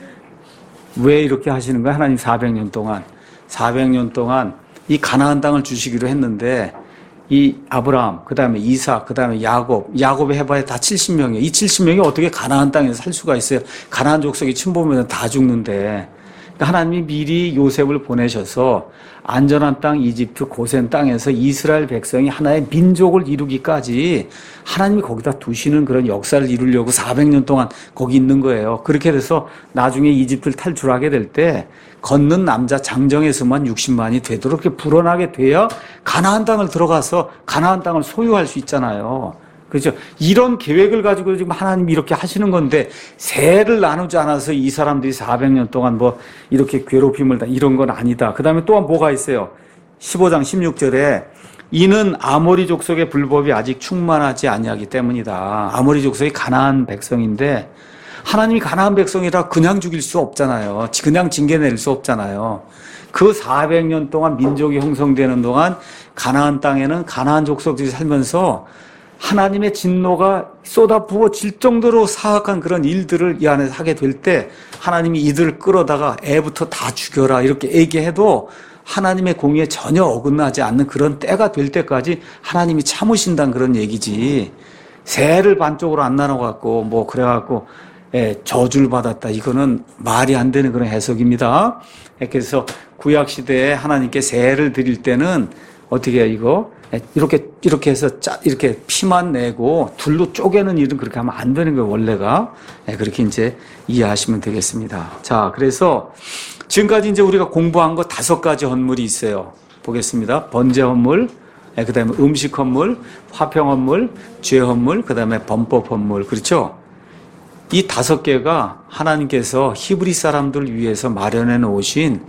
왜 이렇게 하시는 거야? 하나님 사백 년 동안. 사백 년 동안 이 가나안 땅을 주시기로 했는데 이 아브라함, 그 다음에 이삭, 그 다음에 야곱, 야곱이 해봐야 다 칠십 명이에요. 이 칠십 명이 어떻게 가나안 땅에서 살 수가 있어요? 가나안 족속이 침범하면 다 죽는데. 하나님이 미리 요셉을 보내셔서 안전한 땅 이집트 고센 땅에서 이스라엘 백성이 하나의 민족을 이루기까지 하나님이 거기다 두시는 그런 역사를 이루려고 사백 년 동안 거기 있는 거예요. 그렇게 돼서 나중에 이집트를 탈출하게 될 때 걷는 남자 장정의 수만 육십만이 되도록 이렇게 불어나게 돼야 가나안 땅을 들어가서 가나안 땅을 소유할 수 있잖아요. 그렇죠? 이런 계획을 가지고 지금 하나님이 이렇게 하시는 건데 세를 나누지 않아서 이 사람들이 사백 년 동안 뭐 이렇게 괴롭힘을 다 이런 건 아니다. 그 다음에 또한 뭐가 있어요? 십오 장 십육 절에 이는 아모리 족속의 불법이 아직 충만하지 아니하기 때문이다. 아모리 족속이 가나안 백성인데 하나님이 가나안 백성이라 그냥 죽일 수 없잖아요. 그냥 징계 내릴 수 없잖아요. 그 사백 년 동안 민족이 형성되는 동안 가나안 땅에는 가나안 족속들이 살면서 하나님의 진노가 쏟아 부어질 정도로 사악한 그런 일들을 이 안에서 하게 될 때 하나님이 이들을 끌어다가 애부터 다 죽여라 이렇게 얘기해도 하나님의 공의에 전혀 어긋나지 않는 그런 때가 될 때까지 하나님이 참으신다는 그런 얘기지. 새를 반쪽으로 안 나눠갖고 뭐 그래갖고 예, 저주를 받았다. 이거는 말이 안 되는 그런 해석입니다. 그래서 구약시대에 하나님께 새를 드릴 때는 어떻게 해요, 이거? 이렇게, 이렇게 해서 짜, 이렇게 피만 내고 둘로 쪼개는 일은 그렇게 하면 안 되는 거예요, 원래가. 네, 그렇게 이제 이해하시면 되겠습니다. 자, 그래서 지금까지 이제 우리가 공부한 거 다섯 가지 헌물이 있어요. 보겠습니다. 번제 헌물, 네, 그 다음에 음식 헌물, 화평 헌물, 죄 헌물, 그 다음에 범법 헌물. 그렇죠? 이 다섯 개가 하나님께서 히브리 사람들을 위해서 마련해 놓으신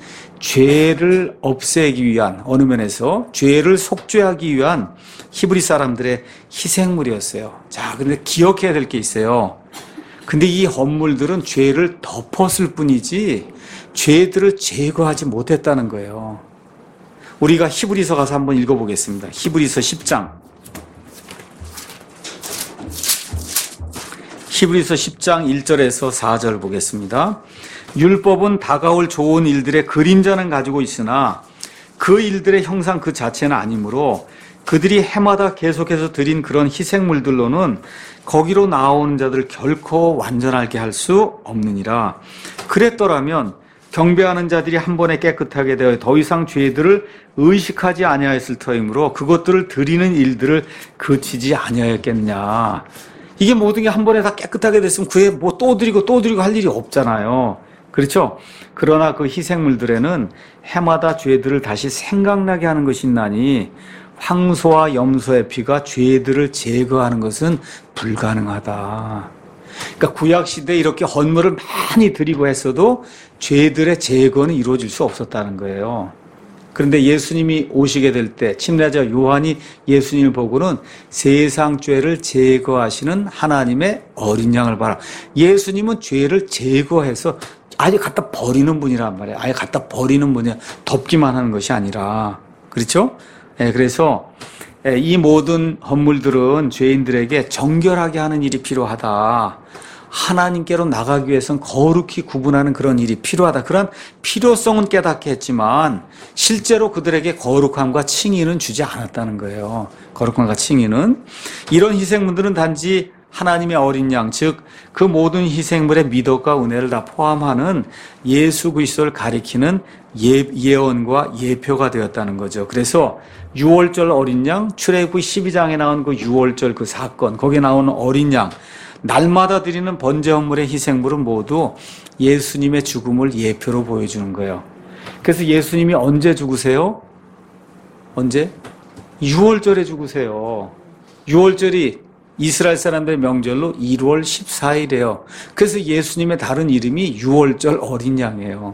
죄를 없애기 위한, 어느 면에서 죄를 속죄하기 위한 히브리 사람들의 희생물이었어요. 자, 근데 기억해야 될 게 있어요. 근데 이 헌물들은 죄를 덮었을 뿐이지 죄들을 제거하지 못했다는 거예요. 우리가 히브리서 가서 한번 읽어보겠습니다. 히브리서 십 장. 히브리서 십 장 일 절에서 사 절 보겠습니다. 율법은 다가올 좋은 일들의 그림자는 가지고 있으나 그 일들의 형상 그 자체는 아니므로 그들이 해마다 계속해서 드린 그런 희생물들로는 거기로 나오는 자들 결코 완전하게 할 수 없느니라. 그랬더라면 경배하는 자들이 한 번에 깨끗하게 되어 더 이상 죄들을 의식하지 아니하였을 터이므로 그것들을 드리는 일들을 그치지 아니하였겠느냐. 이게 모든 게 한 번에 다 깨끗하게 됐으면 그에 뭐 또 드리고 또 드리고 할 일이 없잖아요. 그렇죠? 그러나 그 희생물들에는 해마다 죄들을 다시 생각나게 하는 것이 있나니 황소와 염소의 피가 죄들을 제거하는 것은 불가능하다. 그러니까 구약 시대에 이렇게 헌물을 많이 드리고 했어도 죄들의 제거는 이루어질 수 없었다는 거예요. 그런데 예수님이 오시게 될 때 침례자 요한이 예수님을 보고는 세상 죄를 제거하시는 하나님의 어린 양을 봐라. 예수님은 죄를 제거해서 아예 갖다 버리는 분이란 말이에요. 아예 갖다 버리는 분이야. 덮기만 하는 것이 아니라. 그렇죠? 예, 그래서 이 모든 헌물들은 죄인들에게 정결하게 하는 일이 필요하다. 하나님께로 나가기 위해서는 거룩히 구분하는 그런 일이 필요하다. 그런 필요성은 깨닫게 했지만 실제로 그들에게 거룩함과 칭의는 주지 않았다는 거예요. 거룩함과 칭의는. 이런 희생물들은 단지 하나님의 어린 양, 즉 그 모든 희생물의 미덕과 은혜를 다 포함하는 예수 그리스도를 가리키는 예, 예언과 예표가 되었다는 거죠. 그래서 유월절 어린 양, 출애굽기 십이 장에 나온 그 유월절 그 사건, 거기에 나오는 어린 양, 날마다 드리는 번제 헌물의 희생물은 모두 예수님의 죽음을 예표로 보여주는 거예요. 그래서 예수님이 언제 죽으세요? 언제? 유월절에 죽으세요. 유월절이 이스라엘 사람들의 명절로 일월 십사일이에요. 그래서 예수님의 다른 이름이 유월절 어린 양이에요.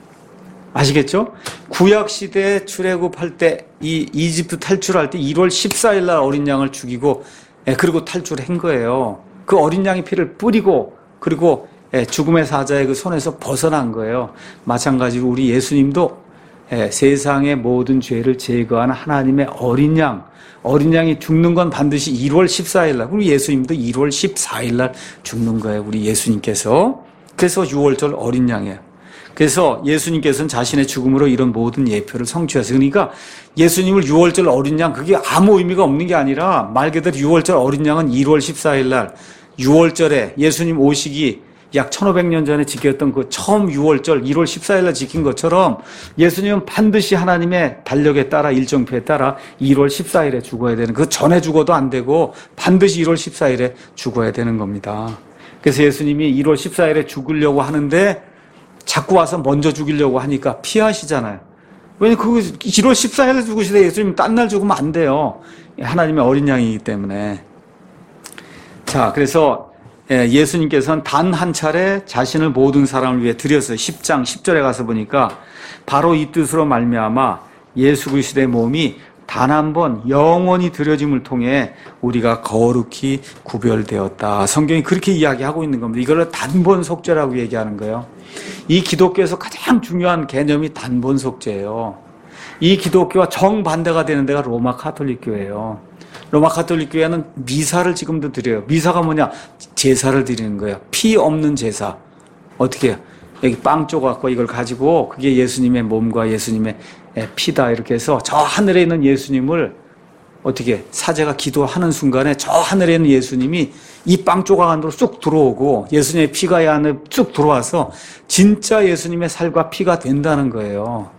아시겠죠? 구약 시대에 출애굽할 때, 이 이집트 탈출할 때 일월 십사일 날 어린 양을 죽이고, 예, 그리고 탈출한 거예요. 그 어린 양의 피를 뿌리고, 그리고 예, 죽음의 사자의 그 손에서 벗어난 거예요. 마찬가지로 우리 예수님도 예, 세상의 모든 죄를 제거하는 하나님의 어린 양, 어린 양이 죽는 건 반드시 일월 십사일 날, 우리 예수님도 일월 십사일 날 죽는 거예요. 우리 예수님께서. 그래서 유월절 어린 양이에요. 그래서 예수님께서는 자신의 죽음으로 이런 모든 예표를 성취하세요. 그러니까 예수님을 유월절 어린 양, 그게 아무 의미가 없는 게 아니라 말 그대로 유월절 어린 양은 일월 십사일 날 유월절에 예수님 오시기 약 천오백 년 전에 지켰던 그 처음 유월절 일월 십사일 날 지킨 것처럼 예수님은 반드시 하나님의 달력에 따라 일정표에 따라 일월 십사일에 죽어야 되는, 그 전에 죽어도 안 되고 반드시 일월 십사일에 죽어야 되는 겁니다. 그래서 예수님이 일월 십사일에 죽으려고 하는데 자꾸 와서 먼저 죽이려고 하니까 피하시잖아요. 왜냐면 그 일월 십사일에 죽으시되 예수님 딴 날 죽으면 안 돼요. 하나님의 어린 양이기 때문에. 자, 그래서 예수님께서는 단 한 차례 자신을 모든 사람을 위해 드렸어요. 십 장 십 절에 가서 보니까 바로 이 뜻으로 말미암아 예수 그리스도의 몸이 단 한 번 영원히 드려짐을 통해 우리가 거룩히 구별되었다. 성경이 그렇게 이야기하고 있는 겁니다. 이걸 단번 속죄라고 얘기하는 거예요. 이 기독교에서 가장 중요한 개념이 단번 속죄예요. 이 기독교와 정반대가 되는 데가 로마 가톨릭 교회예요. 로마 가톨릭 교회는 미사를 지금도 드려요. 미사가 뭐냐? 제사를 드리는 거예요. 피 없는 제사. 어떻게 해요? 여기 빵 쪼갖고 이걸 가지고 그게 예수님의 몸과 예수님의 피다 이렇게 해서 저 하늘에 있는 예수님을 어떻게 사제가 기도하는 순간에 저 하늘에 있는 예수님이 이 빵 조각 안으로 쑥 들어오고 예수님의 피가 이 안에 쑥 들어와서 진짜 예수님의 살과 피가 된다는 거예요.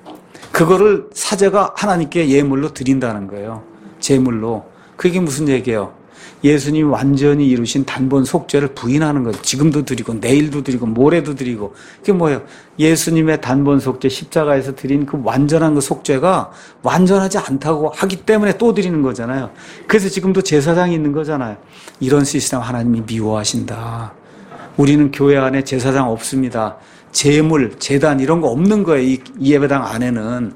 그거를 사제가 하나님께 예물로 드린다는 거예요. 제물로. 그게 무슨 얘기예요? 예수님이 완전히 이루신 단번 속죄를 부인하는 거예요. 지금도 드리고 내일도 드리고 모레도 드리고. 그게 뭐예요? 예수님의 단번 속죄 십자가에서 드린 그 완전한 그 속죄가 완전하지 않다고 하기 때문에 또 드리는 거잖아요. 그래서 지금도 제사장이 있는 거잖아요. 이런 시스템 하나님이 미워하신다. 우리는 교회 안에 제사장 없습니다. 제물, 제단 이런 거 없는 거예요. 이, 이 예배당 안에는.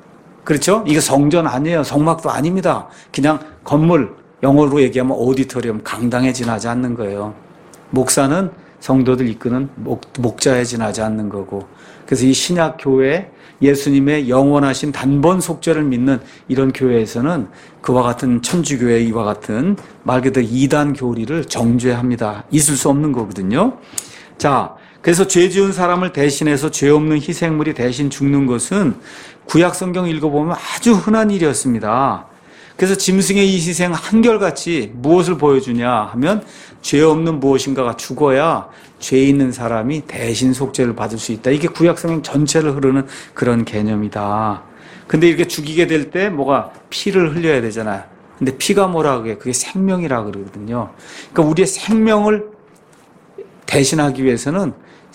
그렇죠? 이게 성전 아니에요. 성막도 아닙니다. 그냥 건물, 영어로 얘기하면 오디토리엄, 강당에 지나지 않는 거예요. 목사는 성도들 이끄는 목, 목자에 지나지 않는 거고. 그래서 이 신약 교회, 예수님의 영원하신 단번 속죄를 믿는 이런 교회에서는 그와 같은 천주교회 이와 같은 말 그대로 이단 교리를 정죄합니다. 있을 수 없는 거거든요. 자, 그래서 죄 지은 사람을 대신해서 죄 없는 희생물이 대신 죽는 것은 구약 성경 읽어보면 아주 흔한 일이었습니다. 그래서 짐승의 이 희생 한결같이 무엇을 보여주냐 하면 죄 없는 무엇인가가 죽어야 죄 있는 사람이 대신 속죄를 받을 수 있다. 이게 구약 성경 전체를 흐르는 그런 개념이다. 근데 이렇게 죽이게 될 때 뭐가 피를 흘려야 되잖아요. 근데 피가 뭐라 그래요? 그게 생명이라 그러거든요. 그러니까 우리의 생명을 대신하기 위해서는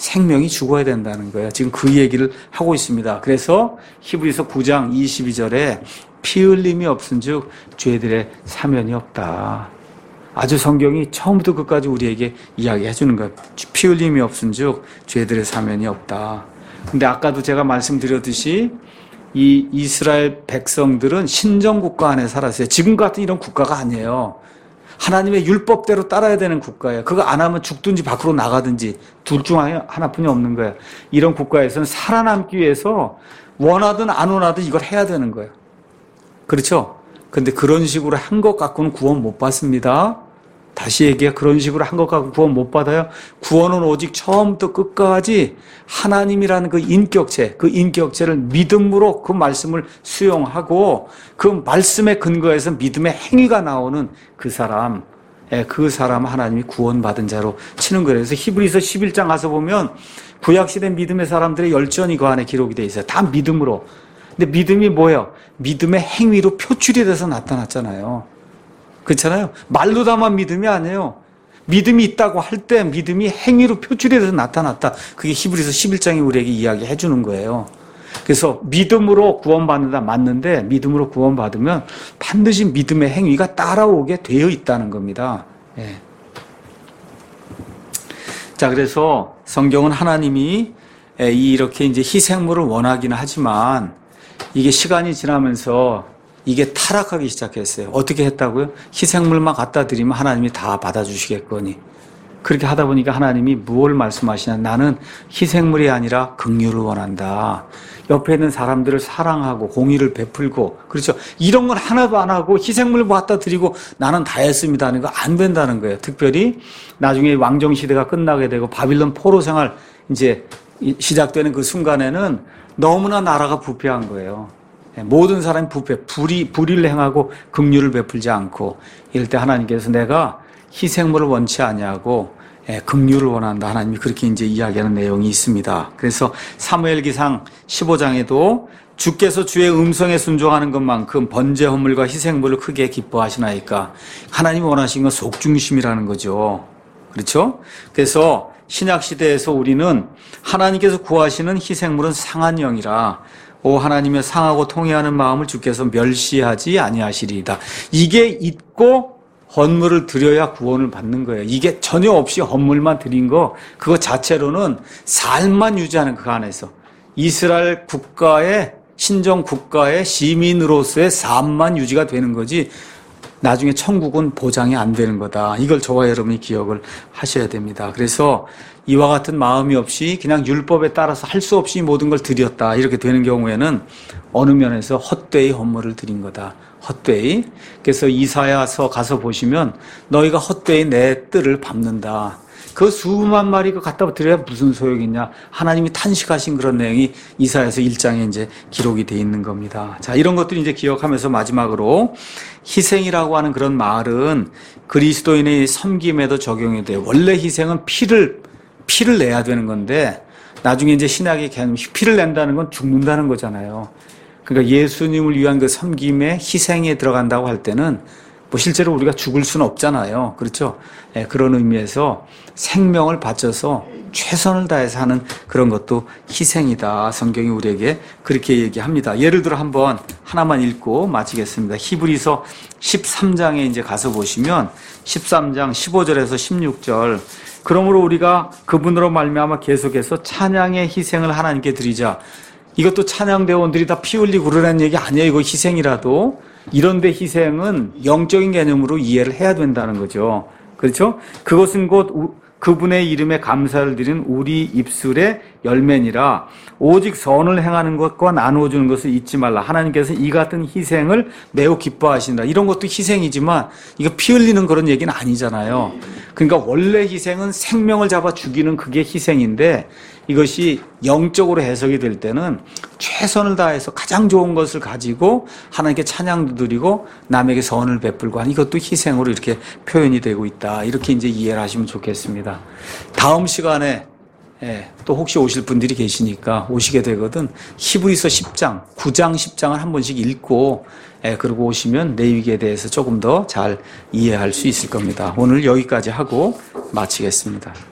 생명이 죽어야 된다는 거예요. 지금 그 얘기를 하고 있습니다. 그래서 히브리서 구 장 이십이 절에 피 흘림이 없은즉 죄들의 사면이 없다. 아주 성경이 처음부터 끝까지 우리에게 이야기해 주는 거예요. 피 흘림이 없은즉 죄들의 사면이 없다. 근데 아까도 제가 말씀드렸듯이 이 이스라엘 백성들은 신정국가 안에 살았어요. 지금 같은 이런 국가가 아니에요. 하나님의 율법대로 따라야 되는 국가예요. 그거 안 하면 죽든지 밖으로 나가든지 둘 중 하나뿐이 없는 거예요. 이런 국가에서는 살아남기 위해서 원하든 안 원하든 이걸 해야 되는 거예요. 그렇죠? 근데 그런 식으로 한 것 갖고는 구원 못 받습니다. 다시 얘기해. 그런 식으로 한 것 갖고 구원 못 받아요. 구원은 오직 처음부터 끝까지 하나님이라는 그 인격체, 그 인격체를 믿음으로 그 말씀을 수용하고 그 말씀의 근거에서 믿음의 행위가 나오는 그 사람, 그 사람 하나님이 구원받은 자로 치는 거예요. 그래서 히브리서 십일 장 가서 보면 구약시대 믿음의 사람들의 열전이 그 안에 기록이 돼 있어요. 다 믿음으로. 근데 믿음이 뭐예요? 믿음의 행위로 표출이 돼서 나타났잖아요. 그렇잖아요. 말로 다만 믿음이 아니에요. 믿음이 있다고 할 때 믿음이 행위로 표출이 돼서 나타났다. 그게 히브리서 십일 장이 우리에게 이야기해 주는 거예요. 그래서 믿음으로 구원받는다 맞는데 믿음으로 구원받으면 반드시 믿음의 행위가 따라오게 되어 있다는 겁니다. 예. 자, 그래서 성경은 하나님이 이렇게 이제 희생물을 원하기는 하지만 이게 시간이 지나면서 이게 타락하기 시작했어요. 어떻게 했다고요? 희생물만 갖다 드리면 하나님이 다 받아주시겠거니. 그렇게 하다 보니까 하나님이 무엇을 말씀하시냐. 나는 희생물이 아니라 긍휼을 원한다. 옆에 있는 사람들을 사랑하고 공의를 베풀고, 그렇죠. 이런 건 하나도 안 하고 희생물 갖다 드리고 나는 다 했습니다 하는 거 안 된다는 거예요. 특별히 나중에 왕정 시대가 끝나게 되고 바빌론 포로 생활 이제 시작되는 그 순간에는 너무나 나라가 부패한 거예요. 모든 사람이 부패, 불의, 불의를 행하고 긍휼을 베풀지 않고 이럴 때 하나님께서 내가 희생물을 원치 아니하고 긍휼을 원한다. 하나님이 그렇게 이제 이야기하는 내용이 있습니다. 그래서 사무엘기상 십오 장에도 주께서 주의 음성에 순종하는 것만큼 번제 헌물과 희생물을 크게 기뻐하시나이까. 하나님이 원하시는 건 속중심이라는 거죠. 그렇죠? 그래서 신약 시대에서 우리는 하나님께서 구하시는 희생물은 상한 영이라 오 하나님의 상하고 통회하는 마음을 주께서 멸시하지 아니하시리이다. 이게 있고 헌물을 드려야 구원을 받는 거예요. 이게 전혀 없이 헌물만 드린 거 그거 자체로는 삶만 유지하는 그 안에서 이스라엘 국가의 신정 국가의 시민으로서의 삶만 유지가 되는 거지 나중에 천국은 보장이 안 되는 거다. 이걸 저와 여러분이 기억을 하셔야 됩니다. 그래서 이와 같은 마음이 없이 그냥 율법에 따라서 할 수 없이 모든 걸 드렸다. 이렇게 되는 경우에는 어느 면에서 헛되이 헌물을 드린 거다. 헛되이. 그래서 이사야서 가서 보시면 너희가 헛되이 내 뜰을 밟는다. 그 수만 마리 그 갖다 드려야 무슨 소용이 있냐. 하나님이 탄식하신 그런 내용이 이사야서 일 장에 이제 기록이 돼 있는 겁니다. 자, 이런 것들 이제 기억하면서 마지막으로 희생이라고 하는 그런 말은 그리스도인의 섬김에도 적용이 돼요. 원래 희생은 피를 피를 내야 되는 건데 나중에 이제 신학의 개념 피를 낸다는 건 죽는다는 거잖아요. 그러니까 예수님을 위한 그 섬김의 희생에 들어간다고 할 때는 뭐 실제로 우리가 죽을 수는 없잖아요. 그렇죠? 예, 그런 의미에서 생명을 바쳐서 최선을 다해서 하는 그런 것도 희생이다. 성경이 우리에게 그렇게 얘기합니다. 예를 들어 한번 하나만 읽고 마치겠습니다. 히브리서 십삼 장에 이제 가서 보시면 십삼 장 십오 절에서 십육 절 그러므로 우리가 그분으로 말미암아 계속해서 찬양의 희생을 하나님께 드리자. 이것도 찬양대원들이 다 피 흘리고 그러라는 얘기 아니에요. 이거 희생이라도. 이런데 희생은 영적인 개념으로 이해를 해야 된다는 거죠. 그렇죠? 그것은 곧 그분의 이름에 감사를 드리는 우리 입술의 열매니라. 오직 선을 행하는 것과 나누어주는 것을 잊지 말라. 하나님께서 이 같은 희생을 매우 기뻐하신다. 이런 것도 희생이지만 이거 피 흘리는 그런 얘기는 아니잖아요. 그러니까 원래 희생은 생명을 잡아 죽이는 그게 희생인데 이것이 영적으로 해석이 될 때는 최선을 다해서 가장 좋은 것을 가지고 하나님께 찬양도 드리고 남에게 선을 베풀고 하는 이것도 희생으로 이렇게 표현이 되고 있다. 이렇게 이제 이해를 하시면 좋겠습니다. 다음 시간에 예, 또 혹시 오실 분들이 계시니까 오시게 되거든 히브리서 십 장, 구 장, 십 장을 한 번씩 읽고 예, 그러고 오시면 레위기에 대해서 조금 더 잘 이해할 수 있을 겁니다. 오늘 여기까지 하고 마치겠습니다.